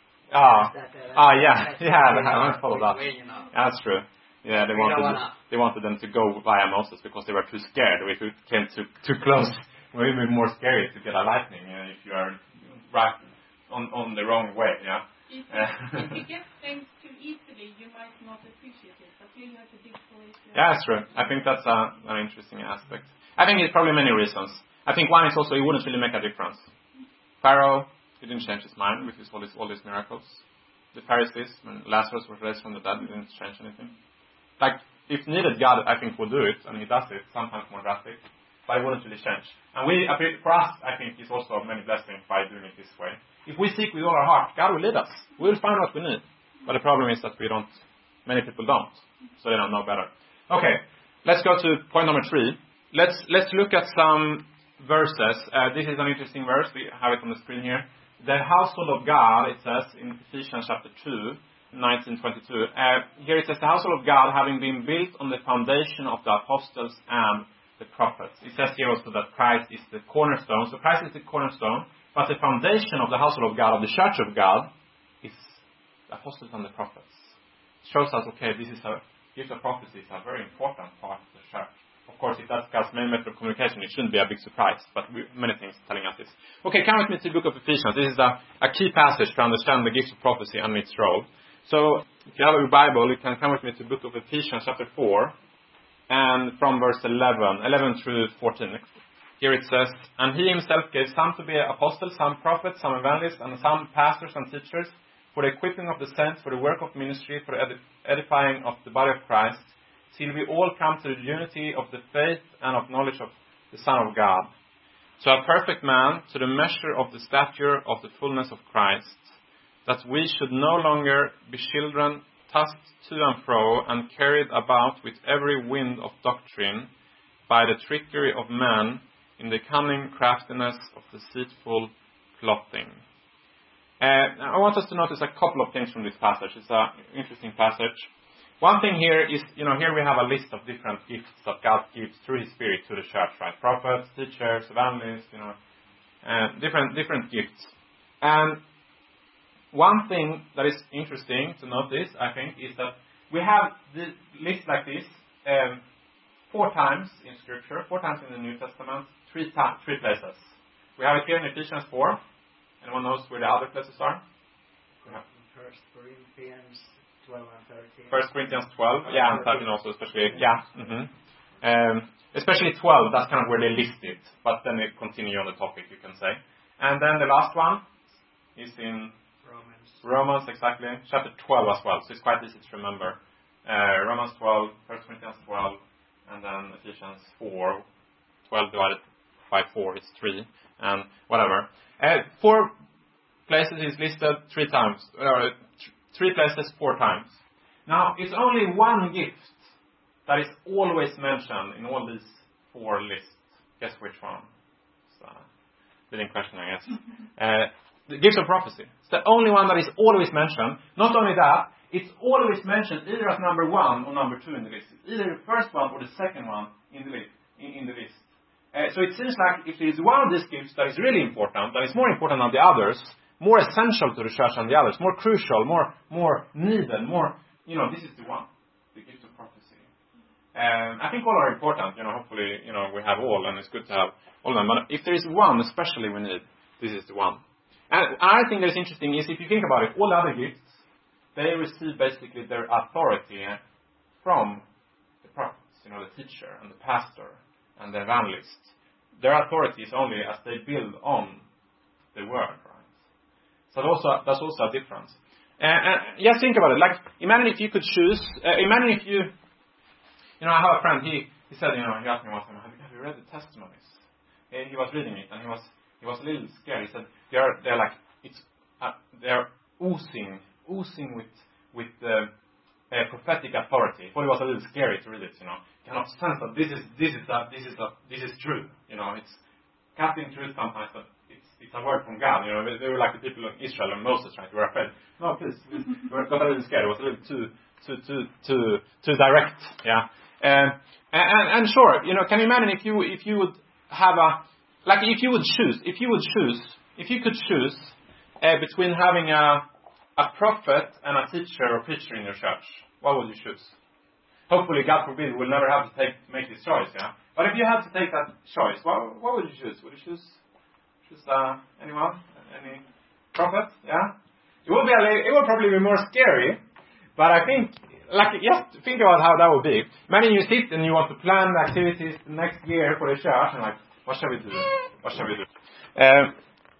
Ah, That, uh, ah, yeah, that's yeah. the way, I won't follow that. way, you know. That's true. Yeah, they We don't wanted wanna- they wanted them to go via Moses because they were too scared. If it came too too close, it would be more scary to get a lightning uh, if you are right on on the wrong way. Yeah. If, if you get things too easily, you might not appreciate it, but you have to dig for it. uh, Yeah, that's true. I think that's a, an interesting aspect. I think it's probably many reasons. I think one is also it wouldn't really make a difference. Pharaoh, he didn't change his mind with his, all, his, all these miracles. The Pharisees, when Lazarus was raised from the dead, he didn't change anything. Like, if needed, God, I think, will do it, and he does it, sometimes more drastic, but it wouldn't really change. And we, for us, I think, it's also many blessings by doing it this way. If we seek with all our heart, God will lead us. We will find what we need. But the problem is that we don't, many people don't, so they don't know better. Okay, let's go to point number three. Let's let's look at some verses. Uh, this is an interesting verse. We have it on the screen here. The household of God, it says in Ephesians chapter two, nineteen twenty-two. Uh, here it says, the household of God having been built on the foundation of the apostles and the prophets. It says here also that Christ is the cornerstone. So Christ is the cornerstone, but the foundation of the household of God, of the church of God, is the apostles and the prophets. It shows us, okay, this is a gift of prophecy is a very important part of the church. Of course, if that's God's main method of communication, it shouldn't be a big surprise, but we, many things telling us this. Okay, come with me to the book of Ephesians. This is a, a key passage to understand the gift of prophecy and its role. So, if you have a Bible, you can come with me to the book of Ephesians chapter four, and from verse eleven, eleven through fourteen. Here it says, and he himself gave some to be apostles, some prophets, some evangelists, and some pastors and teachers, for the equipping of the saints, for the work of ministry, for the edifying of the body of Christ, till we all come to the unity of the faith and of knowledge of the Son of God, to a perfect man, to the measure of the stature of the fullness of Christ, that we should no longer be children, tossed to and fro, and carried about with every wind of doctrine, by the trickery of men, in the cunning craftiness of deceitful plotting. Uh, I want us to notice a couple of things from this passage. It's an interesting passage. One thing here is, you know, here we have a list of different gifts that God gives through His Spirit to the church, right? Prophets, teachers, evangelists, you know, uh, different different gifts. And one thing that is interesting to notice, I think, is that we have the list like this um, four times in Scripture, four times in the New Testament, three ta- three places. We have it here in Ephesians four. Anyone knows where the other places are? Yeah. First Corinthians twelve and thirteen. First Corinthians twelve, yeah, and thirteen also, especially, yeah. Mm-hmm. Um, especially twelve, that's kind of where they list it, but then they continue on the topic, you can say. And then the last one is in Romans. Romans, exactly, chapter twelve as well, so it's quite easy to remember. Uh, Romans twelve, First Corinthians twelve, and then Ephesians four, twelve divided by four is three, and whatever. Uh, four places is listed three times, or th- three places four times. Now, it's only one gift that is always mentioned in all these four lists. Guess which one? It's a leading question, I guess. Uh, the gift of prophecy. It's the only one that is always mentioned. Not only that, it's always mentioned either as number one or number two in the list. Either the first one or the second one in the list. In, in the list. Uh, so it seems like if there is one of these gifts that is really important, that is more important than the others, more essential to the church than the others, more crucial, more more needed, more, you know, this is the one, the gift of prophecy. Um, I think all are important, you know, hopefully, you know, we have all, and it's good to have all of them. But if there is one especially we need, this is the one. And I think that's interesting is if you think about it, all the other gifts, they receive basically their authority from the prophets, you know, the teacher and the pastor and the evangelist. Their authority is only as they build on the word, right? So that's also, that's also a difference. And, and just think about it. Like, imagine if you could choose. Uh, imagine if you, you know, I have a friend. He he said, you know, he asked me once, have you, have you read the testimonies? He, he was reading it, and he was he was a little scared. He said, they're, they're like, it's, uh, they're oozing, oozing with, with uh, uh, prophetic authority. He thought it was a little scary to read it, you know. You cannot sense that this is, this is, uh, this is, uh, this is true, you know. It's cutting truth sometimes, but it's, it's a word from God, you know. They, they were like the people of Israel and Moses, right? They were afraid. No, please, please. We got a little scared. It was a little too, too, too, too, too direct, yeah. Um, and, and, and sure, you know, can you imagine if you, if you would have a, like if you would choose, if you would choose, if you could choose uh, between having a, a prophet and a teacher or preacher in your church, what would you choose? Hopefully, God forbid, we'll never have to take make this choice, yeah. But if you had to take that choice, what, what would you choose? Would you choose, choose uh, anyone, any prophet? Yeah, it will be a, it will probably be more scary, but I think, like, just think about how that would be. Imagine you sit and you want to plan the activities next year for the church, and like, what shall we do? What shall we do? Um,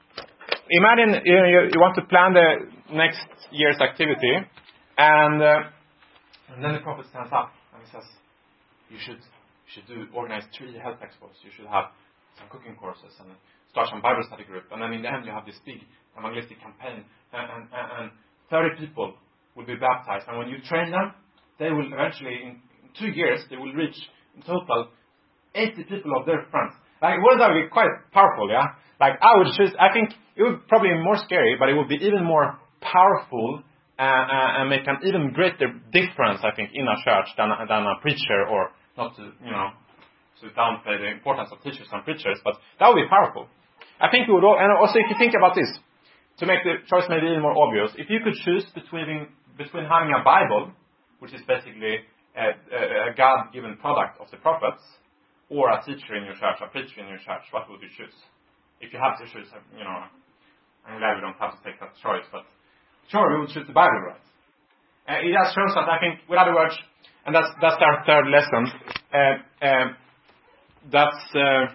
imagine you, know, you, you want to plan the next year's activity, and uh, and then the prophet stands up and he says, "You should you should do organize three health expos. You should have some cooking courses and start some Bible study group. And then in the end, you have this big evangelistic campaign, and, and, and, and thirty people will be baptized. And when you train them, they will eventually, in two years, they will reach in total eighty people of their friends." Like, wouldn't that be quite powerful, yeah? Like, I would choose, I think it would probably be more scary, but it would be even more powerful uh, uh, and make an even greater difference, I think, in a church than, than a preacher, or not to, you know, to downplay the importance of teachers and preachers, but that would be powerful. I think it would, all, and also if you think about this, to make the choice maybe even more obvious, if you could choose between, between having a Bible, which is basically a, a, a God-given product of the prophets, or a teacher in your church, a preacher in your church, what would you choose? If you have to choose, you know, I'm glad we don't have to take that choice, but sure, we would choose the Bible, right? Uh, it just shows that, I think, with other words, and that's that's our third lesson, uh, uh, that's uh,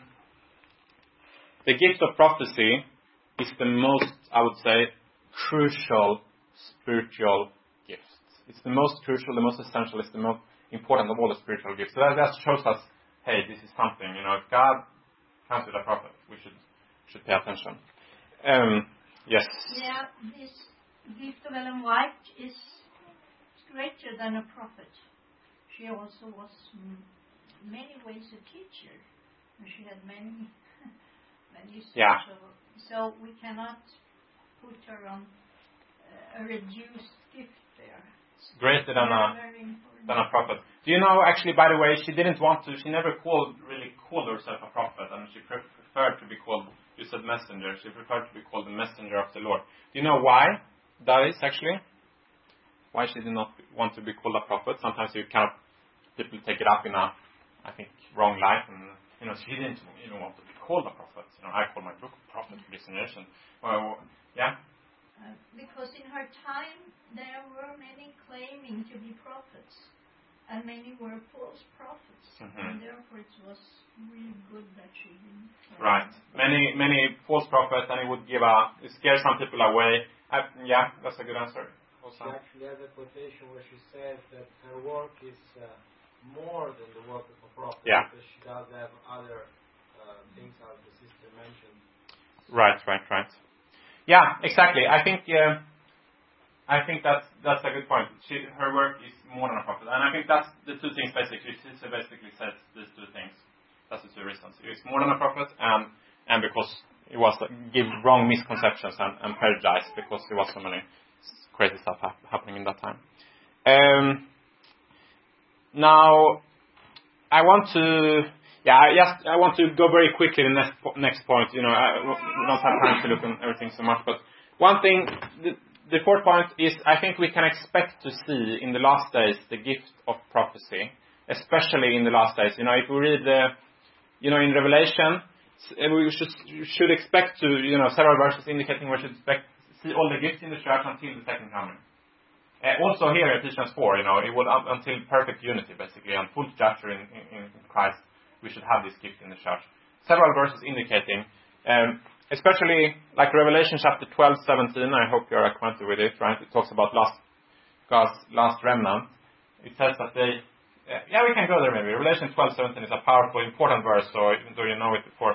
the gift of prophecy is the most, I would say, crucial spiritual gift. It's the most crucial, the most essential, it's the most important of all the spiritual gifts. So that just shows us, hey, this is something, you know, if God comes with a prophet, we should should pay attention. Um, yes. Yeah, this gift of Ellen White is greater than a prophet. She also was in many ways a teacher. She had many, many yeah. special. So we cannot put her on uh, a reduced gift there. It's greater than a very important. than a prophet. Do you know, actually, by the way, she didn't want to, she never called, really called herself a prophet, and she pre- preferred to be called, you said messenger, she preferred to be called the messenger of the Lord. Do you know why that is, actually? Why she did not want to be called a prophet? Sometimes you kind of, people take it up in a, I think, wrong light, and, you know, she didn't even want to be called a prophet. You know, I call my book Prophet for this generation. Well, yeah? Uh, because in her time, there were many claiming to be prophets, and many were false prophets, mm-hmm. and therefore it was really good that she didn't. Right. Many, many false prophets, and it would give a, it scares some people away. Uh, yeah, that's a good answer. She actually has a quotation where she says that her work is uh, more than the work of a prophet, yeah. because she does have other uh, things, as the sister mentioned. Right, right, right. Yeah, exactly. I think uh, I think that's that's a good point. She, her work is more than a prophet, and I think that's the two things basically. She basically says these two things. That's the two reasons. It's more than a prophet, and and because it was uh, give wrong misconceptions and, and prejudice, because there was so many crazy stuff ha- happening in that time. Um, now, I want to. Yeah, I just I want to go very quickly to the next next point. You know, I, we don't have time to look at everything so much, but one thing, the, the fourth point is, I think we can expect to see in the last days the gift of prophecy, especially in the last days. You know, if we read the, you know, in Revelation, we should should expect to, you know, several verses indicating we should expect see all the gifts in the church until the second coming. Uh, also here in Ephesians four, you know, it will up until perfect unity, basically, and full stature in, in, in Christ. We should have this gift in the church. Several verses indicating, um, especially like Revelation chapter twelve, seventeen, I hope you're acquainted with it, right? It talks about last God's last remnant. It says that they, uh, yeah, we can go there maybe. Revelation twelve, seventeen is a powerful, important verse, so even though you know it before,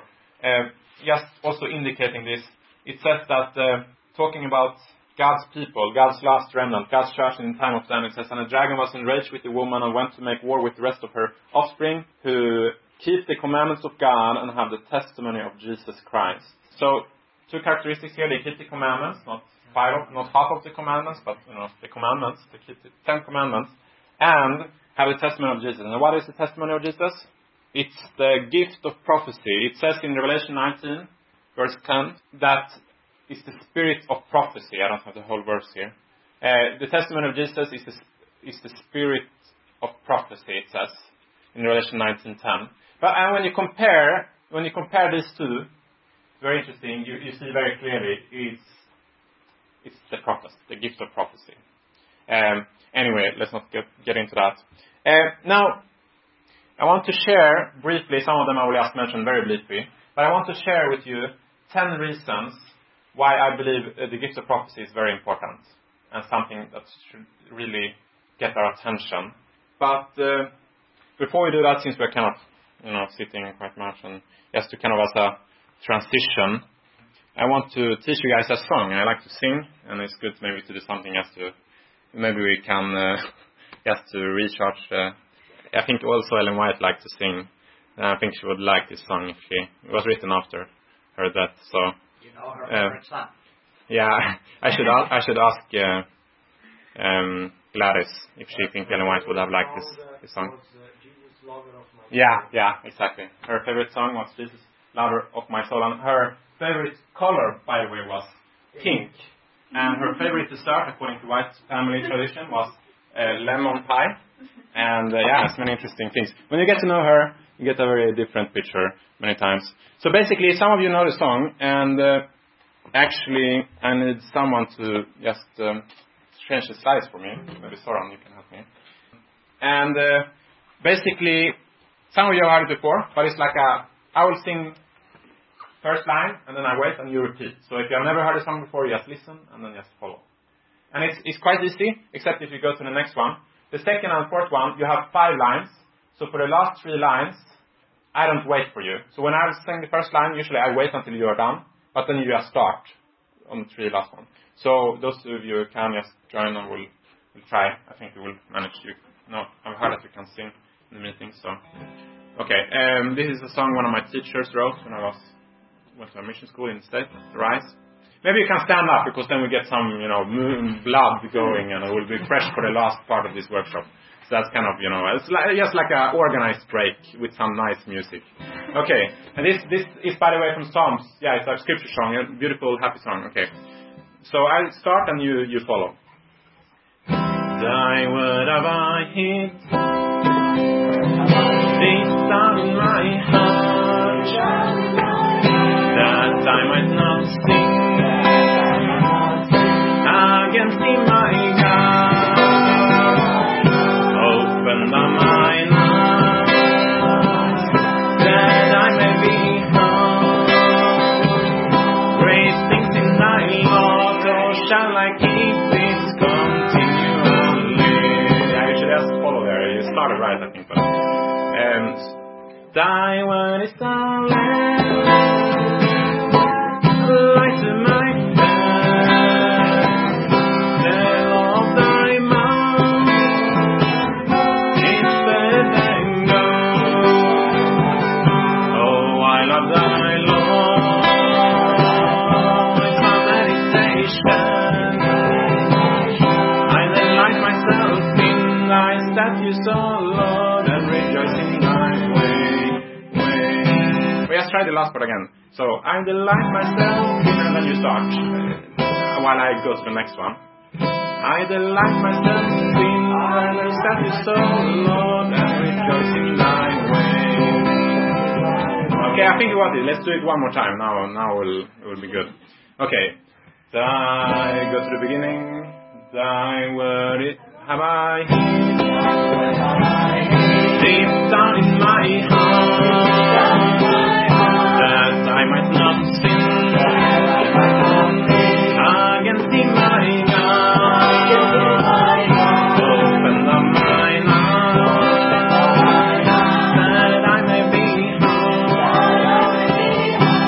uh, just also indicating this, it says that, uh, talking about God's people, God's last remnant, God's church in the time of the end, it says, and the dragon was enraged with the woman and went to make war with the rest of her offspring, who keep the commandments of God and have the testimony of Jesus Christ. So, two characteristics here: they keep the commandments, not five, of, not half of the commandments, but you know the commandments. They keep the Ten Commandments, and have the testimony of Jesus. And what is the testimony of Jesus? It's the gift of prophecy. It says in Revelation nineteen, verse ten, that it's the spirit of prophecy. I don't have the whole verse here. Uh, the testimony of Jesus is the, is the spirit of prophecy, it says in Revelation nineteen ten. But and when you compare when you compare these two, very interesting. You, you see very clearly it's it's the prophecy, the gift of prophecy. Um, anyway, let's not get get into that. Uh, now, I want to share briefly. Some of them I will just mention very briefly, but I want to share with you ten reasons why I believe uh, the gift of prophecy is very important and something that should really get our attention. But uh, before we do that, since we're kind of you know sitting quite much, and just to kind of as a transition, I want to teach you guys a song. I like to sing, and it's good maybe to do something just to maybe we can uh, just to recharge. Uh, I think also Ellen White liked to sing. And I think she would like this song if she it was written after her death. So you know her uh, favorite song. Yeah, I should I should ask uh, um, Gladys if she thinks Ellen White would have liked this, this song. Yeah, yeah, exactly. Her favorite song was Jesus, Lover of My Soul, and her favorite color, by the way, was pink. And her favorite dessert, according to White family tradition, was uh, lemon pie. And uh, yeah, it's many interesting things. When you get to know her, you get a very different picture many times. So basically, some of you know the song, and uh, actually, I need someone to just um, change the slides for me. Maybe Soran, you can help me. And uh, basically, some of you have heard it before, but it's like a, I will sing first line, and then I wait, and you repeat. So if you have never heard a song before, you just listen, and then just follow. And it's, it's quite easy, except if you go to the next one. The second and fourth one, you have five lines. So for the last three lines, I don't wait for you. So when I sing the first line, usually I wait until you are done, but then you just start on the three last one. So those of you who can just join and we'll, we'll try. I think we will manage to. No, I've heard that you can sing in the meeting, so. Okay, um, this is a song one of my teachers wrote when I was went to a mission school in the States, Rise. Maybe you can stand up, because then we get some, you know, blood going, and it will be fresh for the last part of this workshop. So that's kind of, you know, it's like, just like an organized break with some nice music. Okay, and this this is, by the way, from Psalms. Yeah, it's a scripture song, a beautiful, happy song. Okay, so I'll start, and you you follow. Thy word have I hid, deep down in my heart, that I might not sin against thee, my God. Open the mine eyes, that I may behold great things in thy law. So shall I keep this continually. Yeah, you should just follow there. You started right, I think. But, and thy word is the lamp, light to my try the last part again. So, I delight myself in, and then you start uh, while I go to the next one. I delight myself in thy statutes, O Lord, and rejoice in thy way. Okay, I think we got it. Let's do it one more time. Now, now will it will be good. Okay. Thy, go to the beginning. Thy word it have I hid, deep down in my heart, that I might not sin against thee, my God. Open the mine eyes, that I may behold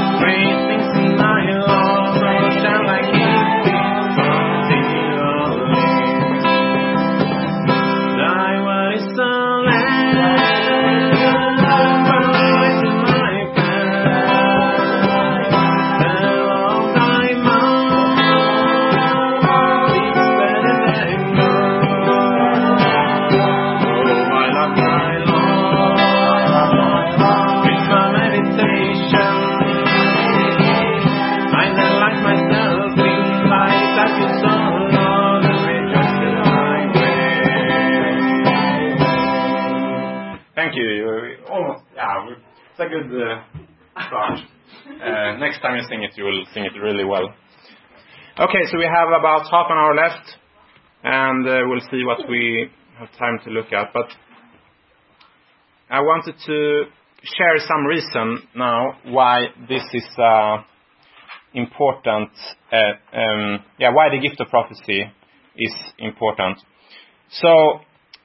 Thank you. You almost, yeah, we- it's a good uh, start. Uh, next time you sing it, you will sing it really well. Okay, so we have about half an hour left, and uh, we'll see what we have time to look at. But I wanted to share some reason now why this is uh, important. Uh, um, yeah, why the gift of prophecy is important. So,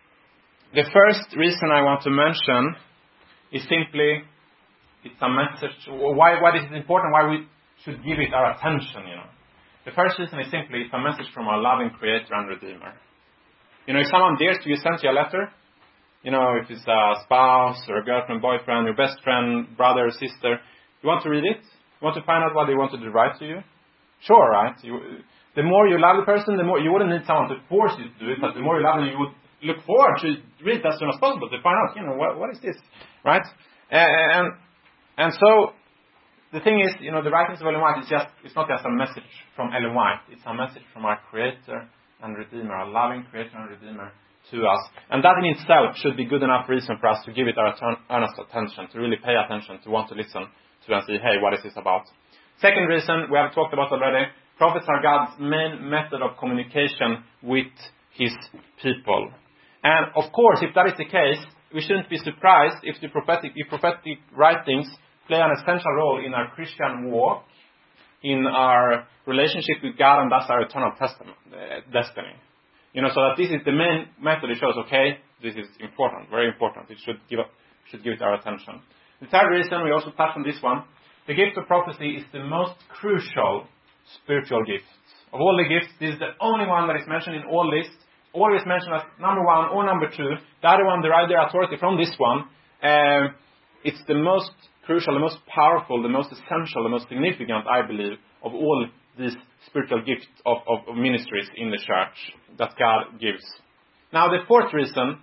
the first reason I want to mention is simply it's a message. Why, why this is important? Why we should give it our attention? You know, the first reason is simply it's a message from our loving Creator and Redeemer. You know, if someone dares to send you a letter, you know, if it's a spouse or a girlfriend, boyfriend, your best friend, brother, or sister, you want to read it? You want to find out what they wanted to write to you? Sure, right? You, the more you love the person, the more you wouldn't need someone to force you to do it, but the more you love them, you would look forward to read it as soon as possible to find out, you know, what, what is this, right? And and so the thing is, you know, the writings of Ellen White is just, it's not just a message from Ellen White, it's a message from our Creator and Redeemer, our loving Creator and Redeemer to us. And that in itself should be good enough reason for us to give it our earnest attention, to really pay attention, to want to listen to and see, hey, what is this about? Second reason, we have talked about already, prophets are God's main method of communication with His people. And of course, if that is the case, we shouldn't be surprised if the prophetic, if prophetic writings play an essential role in our Christian walk, in our relationship with God, and thus our eternal testament, uh, destiny. You know, so that this is the main method. It shows, okay, this is important, very important. It should give up, should give it our attention. The third reason, we also touched on this one, the gift of prophecy is the most crucial spiritual gift. Of all the gifts, this is the only one that is mentioned in all lists, always mentioned as number one or number two. The other one derive their authority from this one. Um, it's the most crucial, the most powerful, the most essential, the most significant, I believe, of all these spiritual gifts of, of, of ministries in the church that God gives. Now, the fourth reason,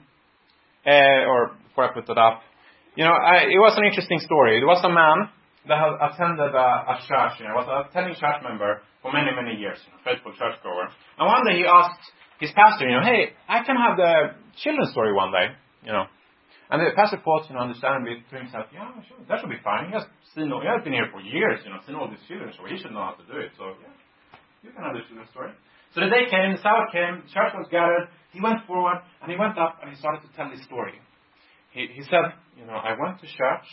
uh, or before I put it up, you know, I, it was an interesting story. There was a man that had attended a, a church, you know, was an attending church member for many, many years, you know, faithful churchgoer. And one day he asked his pastor, you know, hey, I can have the children's story one day, you know. And the pastor thought, you know, understandably to himself, yeah, sure, that should be fine. He has seen, he has been here for years, you know, seen all these children's story. He should know how to do it. So, yeah, you can have the children's story. So the day came, the Sabbath came, the church was gathered. He went forward, and he went up, and he started to tell this story. He, he said, you know, I went to church,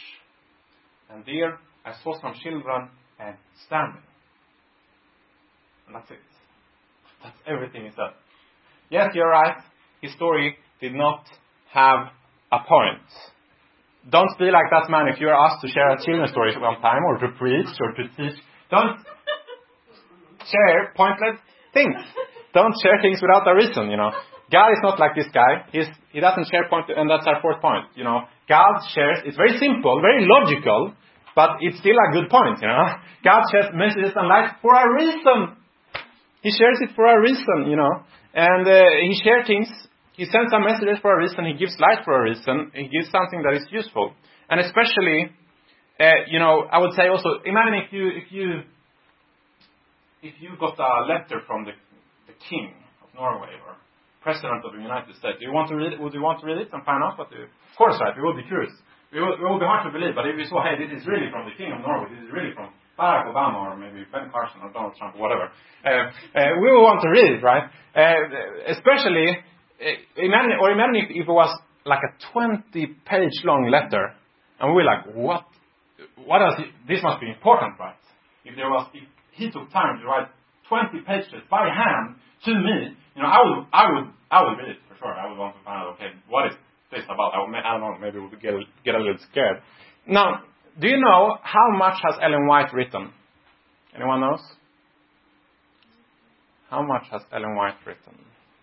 and there I saw some children and standing. And that's it. That's everything he said. Yes, you're right. His story did not have a point. Don't be like that man if you are asked to share a children's story one time, or to preach, or to teach. Don't share pointless things. Don't share things without a reason, you know. God is not like this guy. He's, he doesn't share point, and that's our fourth point, you know. God shares, it's very simple, very logical, but it's still a good point, you know. God shares messages and light for a reason. He shares it for a reason, you know. And uh, he shares things, he sends some messages for a reason, he gives light for a reason, he gives something that is useful. And especially, uh, you know, I would say also, imagine if you, if you, if you got a letter from the, the King of Norway, or President of the United States. Do you want to read it? Would you want to read it and find out what the... Of course, right, we will be curious. It will, it will be hard to believe, but if we saw, hey, this is really from the King of Norway, this is really from Barack Obama, or maybe Ben Carson, or Donald Trump, or whatever, uh, uh, we will want to read it, right? Uh, especially, uh, imagine, or imagine if, if it was like a twenty-page long letter, and we were like, what, what does it, this must be important, right? If there was, if he took time to write twenty pages by hand to me, you know, I would, I would, I would read it for sure. I would want to find out, okay, what is this about? I, would, I don't know, maybe we would get, get a little scared. Now, do you know how much has Ellen White written? Anyone knows? How much has Ellen White written?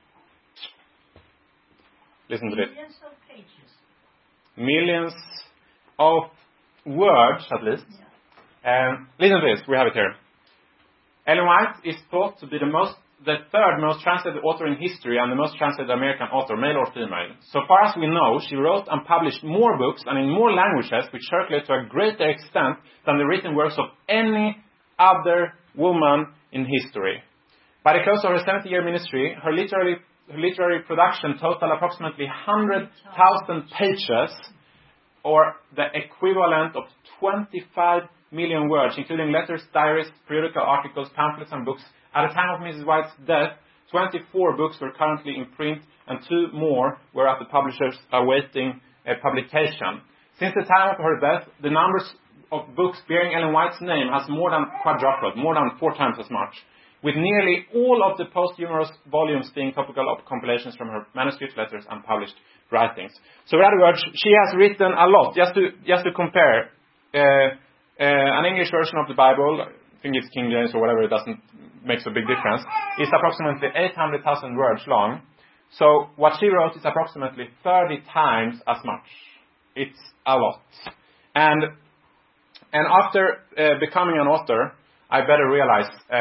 Listen to this. Millions of pages. Millions of words, at least. Yeah. Um, listen to this. We have it here. Ellen White is thought to be the most, the third most translated author in history, and the most translated American author, male or female. So far as we know, she wrote and published more books and in more languages, which circulate to a greater extent than the written works of any other woman in history. By the close of her seventy-year ministry, her literary, her literary production totaled approximately one hundred thousand pages, or the equivalent of twenty-five million words, including letters, diaries, periodical articles, pamphlets, and books. At the time of Missus White's death, twenty-four books were currently in print, and two more were at the publishers awaiting a publication. Since the time of her death, the numbers of books bearing Ellen White's name has more than quadrupled, more than four times as much, with nearly all of the posthumous volumes being topical of compilations from her manuscript letters and published writings. So in other words, she has written a lot. Just to just to compare, uh, uh, an English version of the Bible, I think it's King James or whatever, it doesn't make a big difference, is approximately eight hundred thousand words long. So what she wrote is approximately thirty times as much. It's a lot. And and after uh, becoming an author, I better realized uh,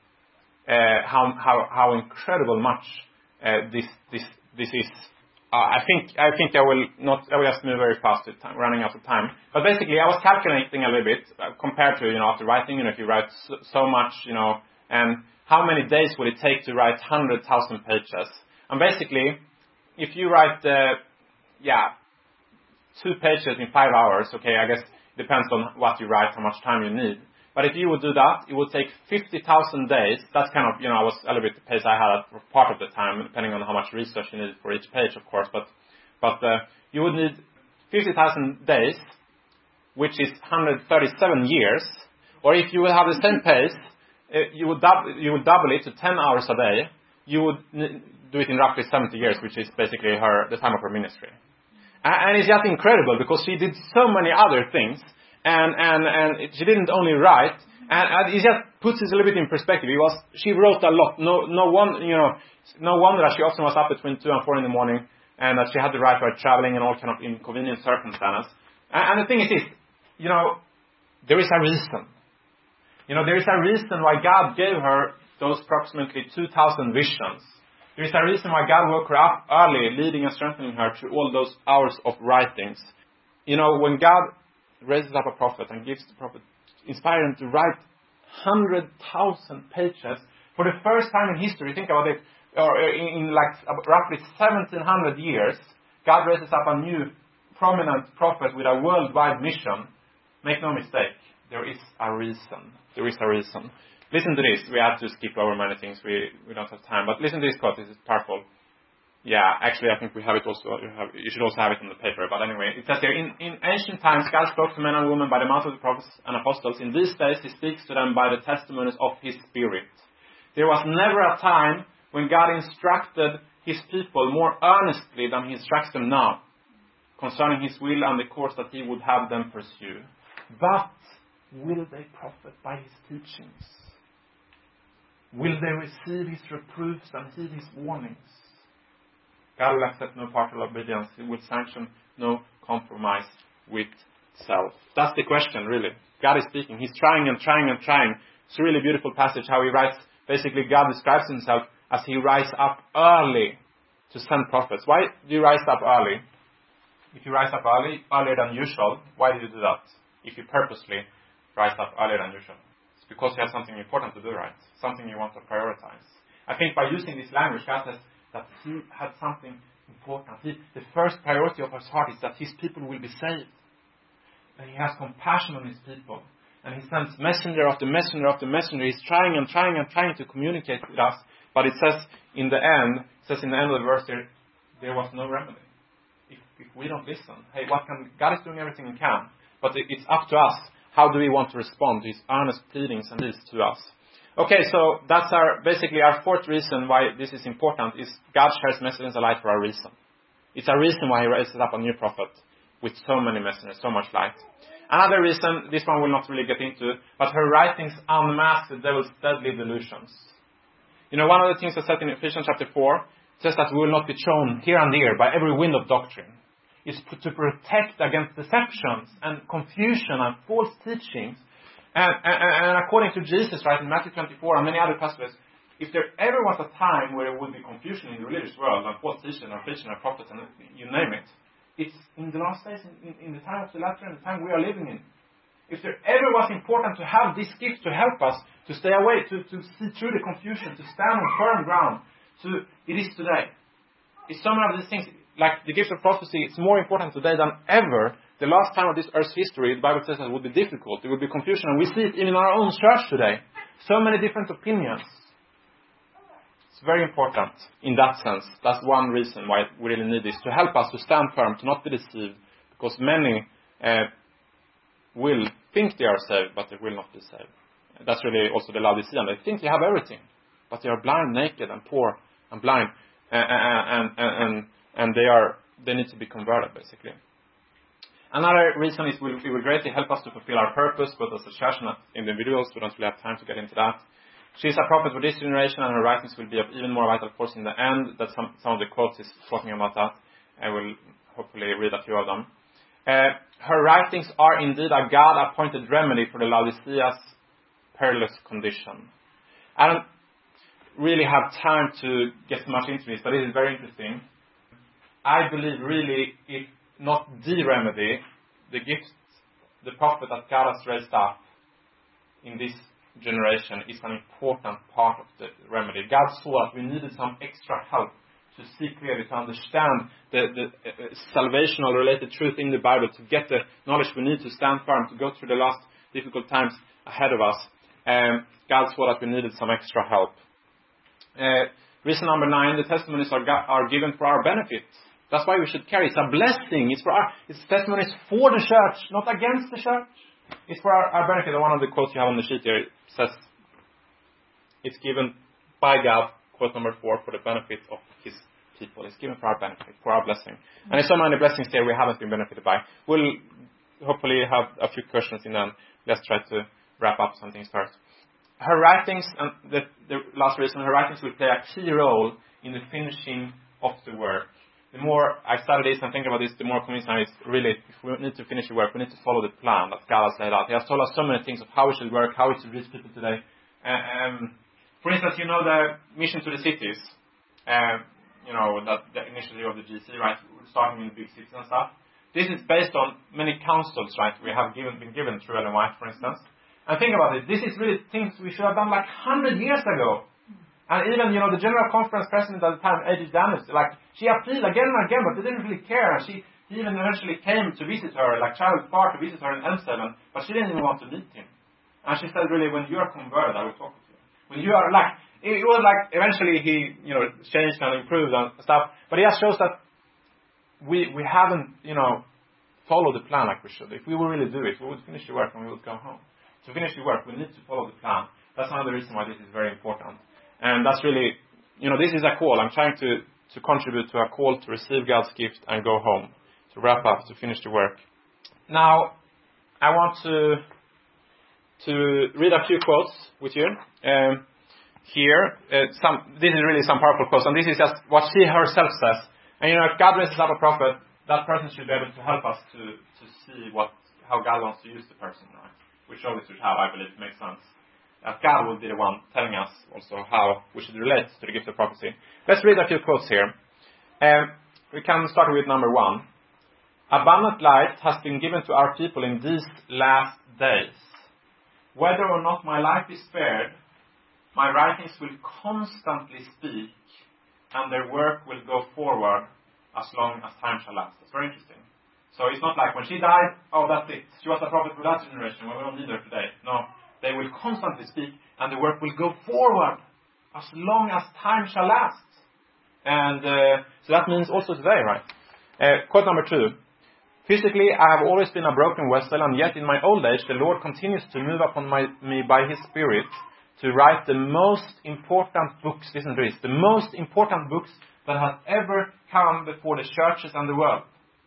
uh, how how how incredible much uh, this this this is. Uh, I think I think I will not. I will just move very fast with time, running out of time. But basically, I was calculating a little bit uh, compared to, you know, after writing. You know, if you write so, so much, you know, and how many days would it take to write hundred thousand pages? And basically, if you write, uh, yeah, two pages in five hours, okay, I guess it depends on what you write, how much time you need. But if you would do that, it would take fifty thousand days. That's kind of, you know, I was a little bit the pace I had for part of the time, depending on how much research you needed for each page, of course. But, but uh, you would need fifty thousand days, which is one hundred thirty-seven years. Or if you would have the same pace, uh, you would dub- you would double it to ten hours a day. You would n- do it in roughly seventy years, which is basically her the time of her ministry. And, and it's just incredible because she did so many other things. And, and, and she didn't only write, and, and it just puts it a little bit in perspective. It was, she wrote a lot. No, no one, you know, no wonder that she often was up between two and four in the morning, and that she had to write while traveling and all kind of inconvenient circumstances. And, and the thing is this, you know, there is a reason. You know, there is a reason why God gave her those approximately two thousand visions. There is a reason why God woke her up early, leading and strengthening her through all those hours of writings. You know, when God raises up a prophet and gives the prophet, inspire him to write one hundred thousand pages for the first time in history. Think about it, or in, in like roughly seventeen hundred years, God raises up a new prominent prophet with a worldwide mission. Make no mistake, there is a reason. There is a reason. Listen to this. We have to skip over many things. We we don't have time. But listen to this quote. This is powerful. Yeah, actually, I think we have it also. You, have, you should also have it on the paper. But anyway, it says here, in, in ancient times, God spoke to men and women by the mouth of the prophets and apostles. In these days, He speaks to them by the testimonies of His Spirit. There was never a time when God instructed His people more earnestly than He instructs them now, concerning His will and the course that He would have them pursue. But will they profit by His teachings? Will they receive His reproofs and heed His warnings? God will accept no partial obedience. He will sanction no compromise with self. That's the question, really. God is speaking. He's trying and trying and trying. It's a really beautiful passage how He writes. Basically, God describes Himself as He rises up early to send prophets. Why do you rise up early? If you rise up early, earlier than usual, why do you do that? If you purposely rise up earlier than usual. It's because you have something important to do, right? Something you want to prioritize. I think by using this language, God says that He had something important. He, the first priority of His heart is that His people will be saved. And He has compassion on His people. And He sends messenger after messenger after messenger. He's trying and trying and trying to communicate with us. But it says in the end, it says in the end of the verse there, there was no remedy. If, if we don't listen, hey, what can, God is doing everything He can. But it, it's up to us. How do we want to respond to His earnest pleadings and needs to us? Okay, so that's our basically our fourth reason why this is important is God shares messengers alike for a reason. It's a reason why He raises up a new prophet with so many messengers, so much light. Another reason, this one we'll not really get into, but her writings unmask the devil's deadly delusions. You know, one of the things I said in Ephesians chapter four says that we will not be thrown here and there by every wind of doctrine. It's to protect against deceptions and confusion and false teachings. And, and, and according to Jesus, right, in Matthew twenty-four and many other passages, if there ever was a time where there would be confusion in the religious world, and false teaching, or preaching, or prophets, and you name it, it's in the last days, in, in the time of the latter, and the time we are living in. If there ever was important to have this gift to help us to stay away, to, to see through the confusion, to stand on firm ground, to, it is today. It's some of these things, like the gift of prophecy, it's more important today than ever the last time of this earth's history, the Bible says that it would be difficult. There would be confusion. And we see it even in our own church today. So many different opinions. It's very important in that sense. That's one reason why we really need this. To help us to stand firm, to not be deceived. Because many uh, will think they are saved, but they will not be saved. That's really also the Laodicean. They think they have everything. But they are blind, naked, and poor, and blind. And, and, and, and, and they are they need to be converted, basically. Another reason is will, it will greatly help us to fulfill our purpose, both as a church and as individuals. We don't really have time to get into that. She is a prophet for this generation, and her writings will be of even more vital force in the end. That some, some of the quotes is talking about that. I will hopefully read a few of them. Uh, her writings are indeed a God-appointed remedy for the Laodicea's perilous condition. I don't really have time to get much into this, but it is very interesting. I believe really, if not the remedy, the gift, the prophet that God has raised up in this generation is an important part of the remedy. God saw that we needed some extra help to see clearly, to understand the, the uh, salvational related truth in the Bible, to get the knowledge we need to stand firm, to go through the last difficult times ahead of us. Um, God saw that we needed some extra help. Uh, reason number nine, the testimonies are, are given for our benefit. That's why we should carry. It's a blessing. It's for our, it's testimonies for the church, not against the church. It's for our, our benefit. And one of the quotes you have on the sheet here says, it's given by God, quote number four, for the benefit of His people. It's given for our benefit, for our blessing. And there's so many blessings there we haven't been benefited by. We'll hopefully have a few questions in them. Let's try to wrap up some things first. Her writings, and the, the last reason, her writings will play a key role in the finishing of the work. The more I study this and think about this, the more convinced I am. It's really, if we need to finish the work, we need to follow the plan that God has laid out. He has told us so many things of how we should work, how we should reach people today. Um, for instance, you know the mission to the cities. Um, you know, that the initiative of the G C, right? Starting in big cities and stuff. This is based on many counsels, right? We have given, been given through Ellen White, for instance. And think about it. This is really things we should have done like one hundred years ago. And even, you know, the General Conference president at the time, A J Daniels, like, she appealed again and again, but they didn't really care. And she he even eventually came to visit her, like Charles Parr to visit her in Amsterdam, but she didn't even want to meet him. And she said, really, when you are converted, I will talk with you. When you are, like, it was like, eventually he, you know, changed and improved and stuff. But it just shows that we we haven't, you know, followed the plan like we should. If we would really do it, we would finish the work and we would go home. To finish the work, we need to follow the plan. That's another reason why this is very important. And that's really, you know, this is a call. I'm trying to, to contribute to a call to receive God's gift and go home, to wrap up, to finish the work. Now, I want to to read a few quotes with you. Um, here, uh, some this is really some powerful quotes, and this is just what she herself says. And you know, if God raises up a prophet, that person should be able to help us to, to see what how God wants to use the person, right? Which obviously how I believe makes sense. That God will be the one telling us also how we should relate to the gift of prophecy. Let's read a few quotes here. Um, we can start with number one. Abundant light has been given to our people in these last days. Whether or not my life is spared, my writings will constantly speak, and their work will go forward as long as time shall last. That's very interesting. So it's not like when she died, oh, that's it. She was a prophet for that generation. Well, we don't need her today. No. They will constantly speak, and the work will go forward as long as time shall last. And uh, so that means also today, right? Uh, quote number two. Physically, I have always been a broken vessel, and yet in my old age, the Lord continues to move upon my, me by His Spirit to write the most important books, listen to this, the most important books that have ever come before the churches and the world.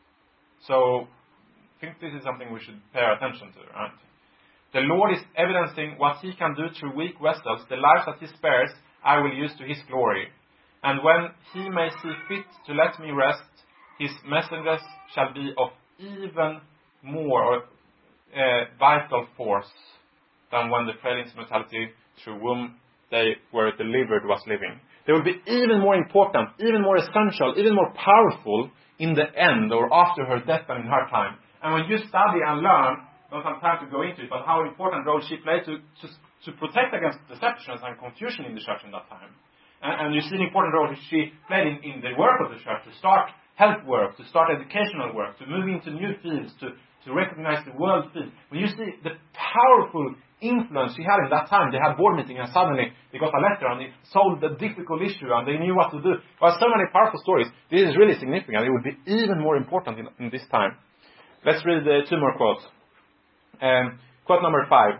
So, I think this is something we should pay attention to, right? The Lord is evidencing what He can do through weak vessels. The lives that He spares, I will use to His glory. And when He may see fit to let me rest, His messengers shall be of even more uh, vital force than when the frail instrumentality through whom they were delivered was living. They will be even more important, even more essential, even more powerful in the end or after her death than in her time. And when you study and learn, don't have time to go into it, but how important role she played to, to, to protect against deceptions and confusion in the church in that time. And, and you see the important role she played in, in the work of the church to start help work, to start educational work, to move into new fields, to, to recognize the world field. When you see the powerful influence she had in that time, they had board meeting and suddenly they got a letter and it solved a difficult issue and they knew what to do. There are so many powerful stories. This is really significant. It would be even more important in, in this time. Let's read uh, two more quotes. Um, quote number five.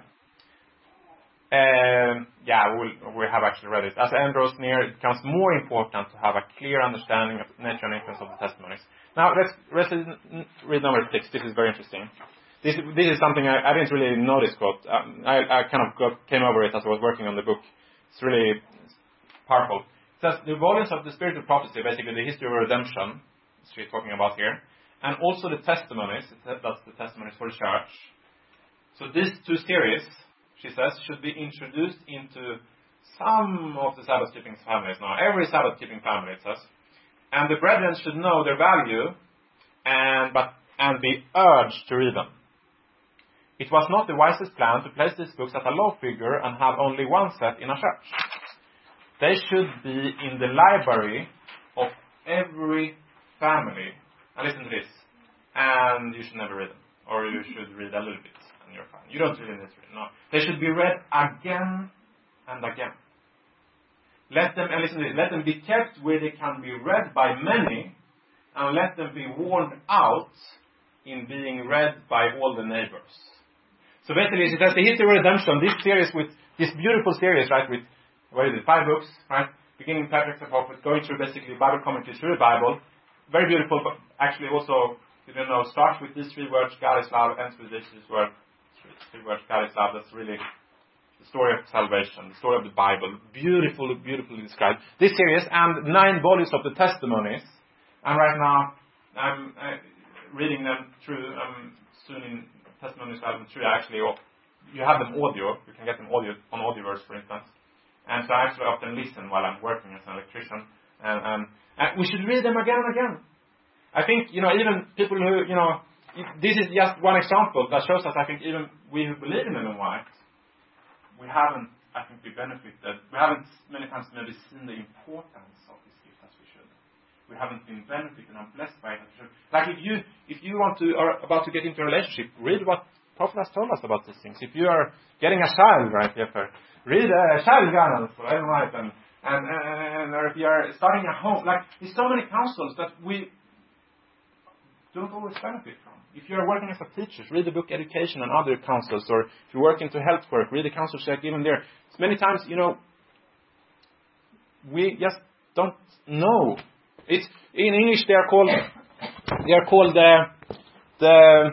Um, yeah, we'll, we have actually read it. As the end draws near, it becomes more important to have a clear understanding of the nature and influence of the testimonies. Now, let's, let's read number six. This is very interesting. This, this is something I, I didn't really know this quote. Um, I, I kind of got, came over it as I was working on the book. It's really powerful. It says, the volumes of the spiritual prophecy, basically the history of redemption, she's talking about here, and also the testimonies, that's the testimonies for the church. So these two series, she says, should be introduced into some of the Sabbath-keeping families now. Every Sabbath-keeping family, it says. And the brethren should know their value and but and be urged to read them. It was not the wisest plan to place these books at a low figure and have only one set in a church. They should be in the library of every family. And listen to this. And you should never read them. Or you should read a little bit and you're fine. You don't really need to read. No. They should be read again and again. Let them, and listen to this, let them be kept where they can be read by many, and let them be worn out in being read by all the neighbors. So basically, it says the history of redemption, this series with, this beautiful series, right, with, what is it, five books, right, beginning Patrick the Prophet, going through basically Bible commentary through the Bible, very beautiful, but actually also, you don't know, starts with these three words, God is love, ends with this, this word, three, three words, God is love, that's really the story of salvation, the story of the Bible, beautiful, beautifully described. This series and nine volumes of the testimonies, and right now I'm uh, reading them through. Um, soon in testimonies album three, actually, or you have them audio. You can get them audio on Audioverse, for instance. And so I actually often listen while I'm working as an electrician, and, um, and we should read them again and again. I think you know even people who you know this is just one example that shows us. I think even we who believe in Ellen White. We haven't, I think, we benefited. We haven't many times maybe seen the importance of this gift as we should. We haven't been benefited and blessed by it as we should. Like if you, if you want to, are about to get into a relationship, read what Prophet has told us about these things. If you are getting a child, right, Jeff, read a child guidance for Ellen White, and, and, and, or if you are starting a home, like there's so many counsels that we don't always benefit from. If you are working as a teacher, read the book Education and other counsels, or if you work into health work, read the counsels that are given there. It's many times, you know, we just don't know. It's in English they are called they are called the the,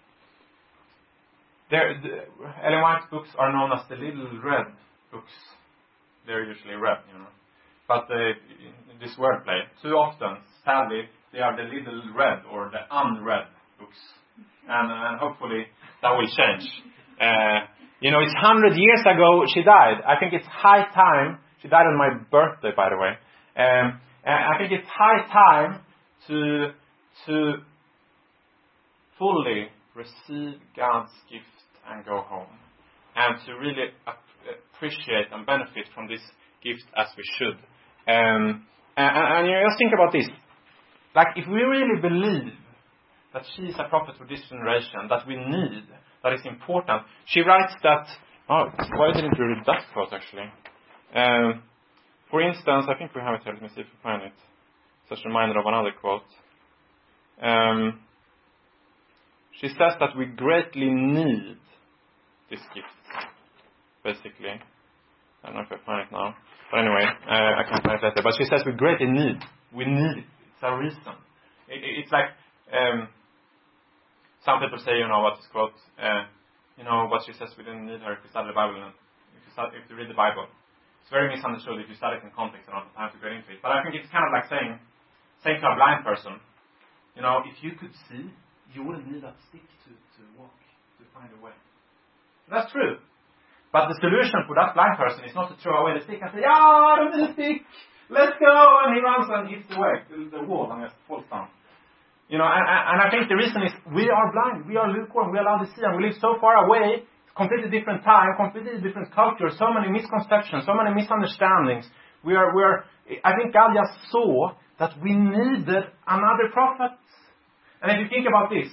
the Ellen White's books are known as the little red books. They're usually red, you know, but the, this wordplay too often, sadly, they are the little red or the unread books, and, and hopefully that will change. Uh, you know, it's hundred years ago she died. I think it's high time. She died on my birthday, by the way. Um, and I think it's high time to to fully receive God's gift and go home, and to really ap- appreciate and benefit from this gift as we should. Um, and, and, and you know, just think about this. Like, if we really believe that she is a prophet for this generation, that we need, that is important. She writes that, oh, why didn't we read that quote, actually? Um, for instance, I think we have it here, let me see if we find it. It's a reminder of another quote. Um, she says that we greatly need this gift, basically. I don't know if I find it now. But anyway, uh, I can find it later. But she says we greatly need. We need it. It's a reason. It, it, it's like, um, some people say, you know, what is quote, uh, you know, what she says, we didn't need her if you study the Bible, and if you, study, if you read the Bible. It's very misunderstood if you study it in context and not have time to get into it. But I think it's kind of like saying, saying to a blind person, you know, if you could see, you wouldn't need that stick to, to walk, to find a way. And that's true. But the solution for that blind person is not to throw away the stick and say, "Ah, oh, I don't need a stick. Let's go." And he runs and hits the way, the wall, and just falls down. You know, and, and I think the reason is we are blind, we are lukewarm, we are Laodicea, and we live so far away, completely different time, completely different culture, so many misconceptions, so many misunderstandings. We are, we are, I think God just saw that we needed another prophet. And if you think about this,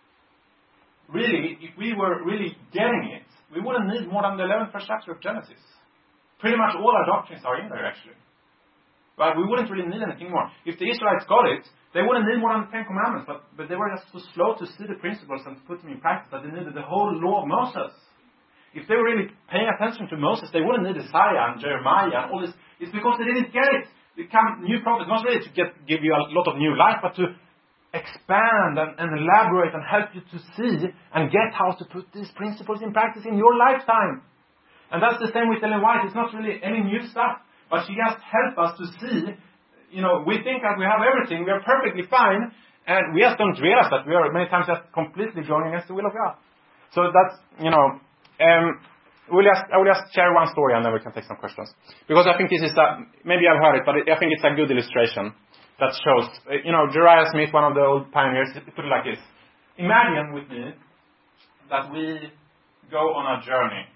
really, if we were really getting it, we wouldn't need more than the eleventh first chapter of Genesis. Pretty much all our doctrines are in there, actually. But we wouldn't really need anything more. If the Israelites got it, they wouldn't need more than the Ten Commandments, but, but they were just so slow to see the principles and to put them in practice that they needed the whole law of Moses. If they were really paying attention to Moses, they wouldn't need Isaiah and Jeremiah and all this. It's because they didn't get it. They come new prophets, not really to get, give you a lot of new life, but to expand and, and elaborate and help you to see and get how to put these principles in practice in your lifetime. And that's the same with Ellen White. It's not really any new stuff, but she just helps us to see, you know, we think that we have everything, we are perfectly fine, and we just don't realize that we are many times just completely going against the will of God. So that's, you know, um, we'll just, I will just share one story and then we can take some questions. Because I think this is, a, maybe I've heard it, but I think it's a good illustration that shows, you know, Jeriah Smith, one of the old pioneers, he put it like this. Imagine with me that we go on a journey.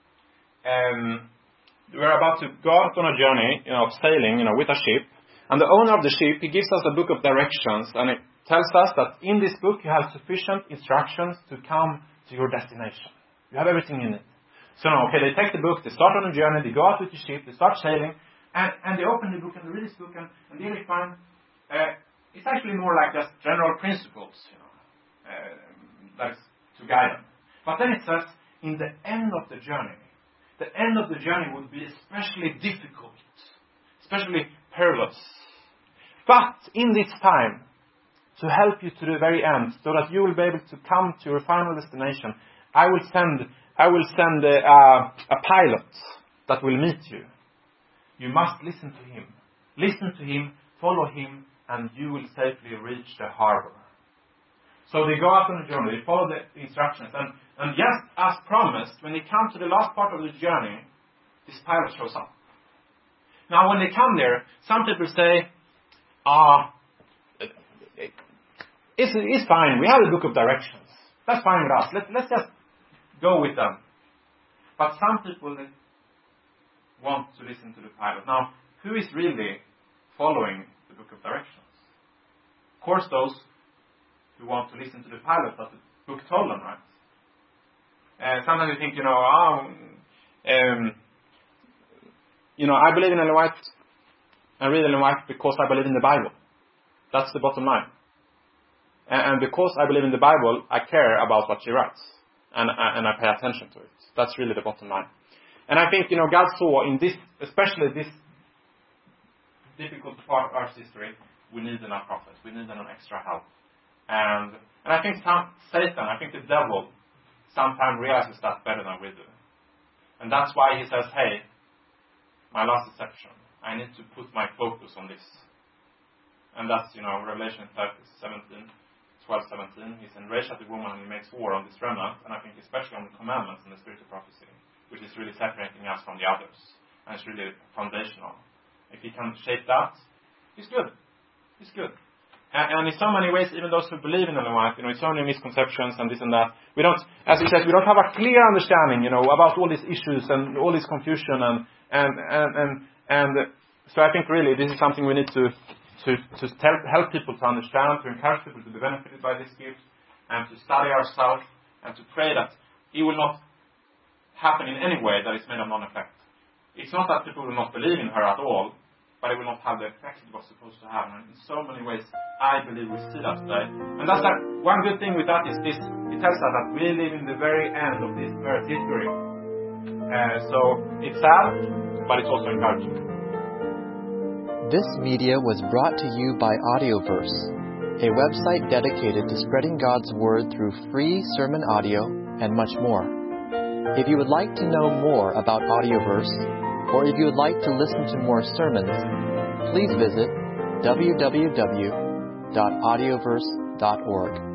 Um, we're about to go out on a journey, you know, sailing, you know, with a ship. And the owner of the ship, he gives us a book of directions, and it tells us that in this book you have sufficient instructions to come to your destination. You have everything in it. So now, okay, they take the book, they start on a journey, they go out with the ship, they start sailing, and, and they open the book and they read this book, and, and there they find, uh, it's actually more like just general principles, you know, uh, that is to guide them. But then it says, in the end of the journey, the end of the journey would be especially difficult, especially perilous. But in this time, to help you to the very end, so that you will be able to come to your final destination, I will send, I will send a, a, a pilot that will meet you. You must listen to him. Listen to him, follow him, and you will safely reach the harbor. So they go out on a journey, they follow the instructions, and, and just as promised, when they come to the last part of the journey, this pilot shows up. Now when they come there, some people say, ah, it's, it's fine, we have a book of directions. That's fine with us, Let, let's just go with them. But some people want to listen to the pilot. Now, who is really following the book of directions? Of course those who want to listen to the pilot that the book told them, right? And uh, sometimes you think, you know, oh, um, you know, I believe in Ellen White, I read Ellen White because I believe in the Bible. That's the bottom line. And, and because I believe in the Bible, I care about what she writes. And, and I pay attention to it. That's really the bottom line. And I think, you know, God saw in this, especially this difficult part of Earth's history, we need an prophet. We need an extra help. And and I think some, Satan, I think the devil, sometimes realizes that better than we do. And that's why he says, hey, my last deception, I need to put my focus on this. And that's, you know, Revelation seventeen, twelve, seventeen. He's enraged at the woman and he makes war on this remnant. And I think especially on the commandments and the spirit of prophecy, which is really separating us from the others. And it's really foundational. If he can shape that, he's good. He's good. And, and in so many ways, even those who believe in Ellen White, you know, it's only misconceptions and this and that. We don't, as he says, we don't have a clear understanding, you know, about all these issues and all this confusion and and and and, and so I think really this is something we need to to to tell, help people to understand, to encourage people to be benefited by this gift, and to study ourselves and to pray that it will not happen in any way that is made of non-effect. It's not that people will not believe in her at all, but it will not have the effect it was supposed to have. And in so many ways, I believe we see that today. And that's like, one good thing with that is this, it tells us that we live in the very end of this earth's history. Uh, so, it's sad, but it's also encouraging. This media was brought to you by Audioverse, a website dedicated to spreading God's Word through free sermon audio and much more. If you would like to know more about Audioverse, or if you would like to listen to more sermons, please visit w w w dot audioverse dot org.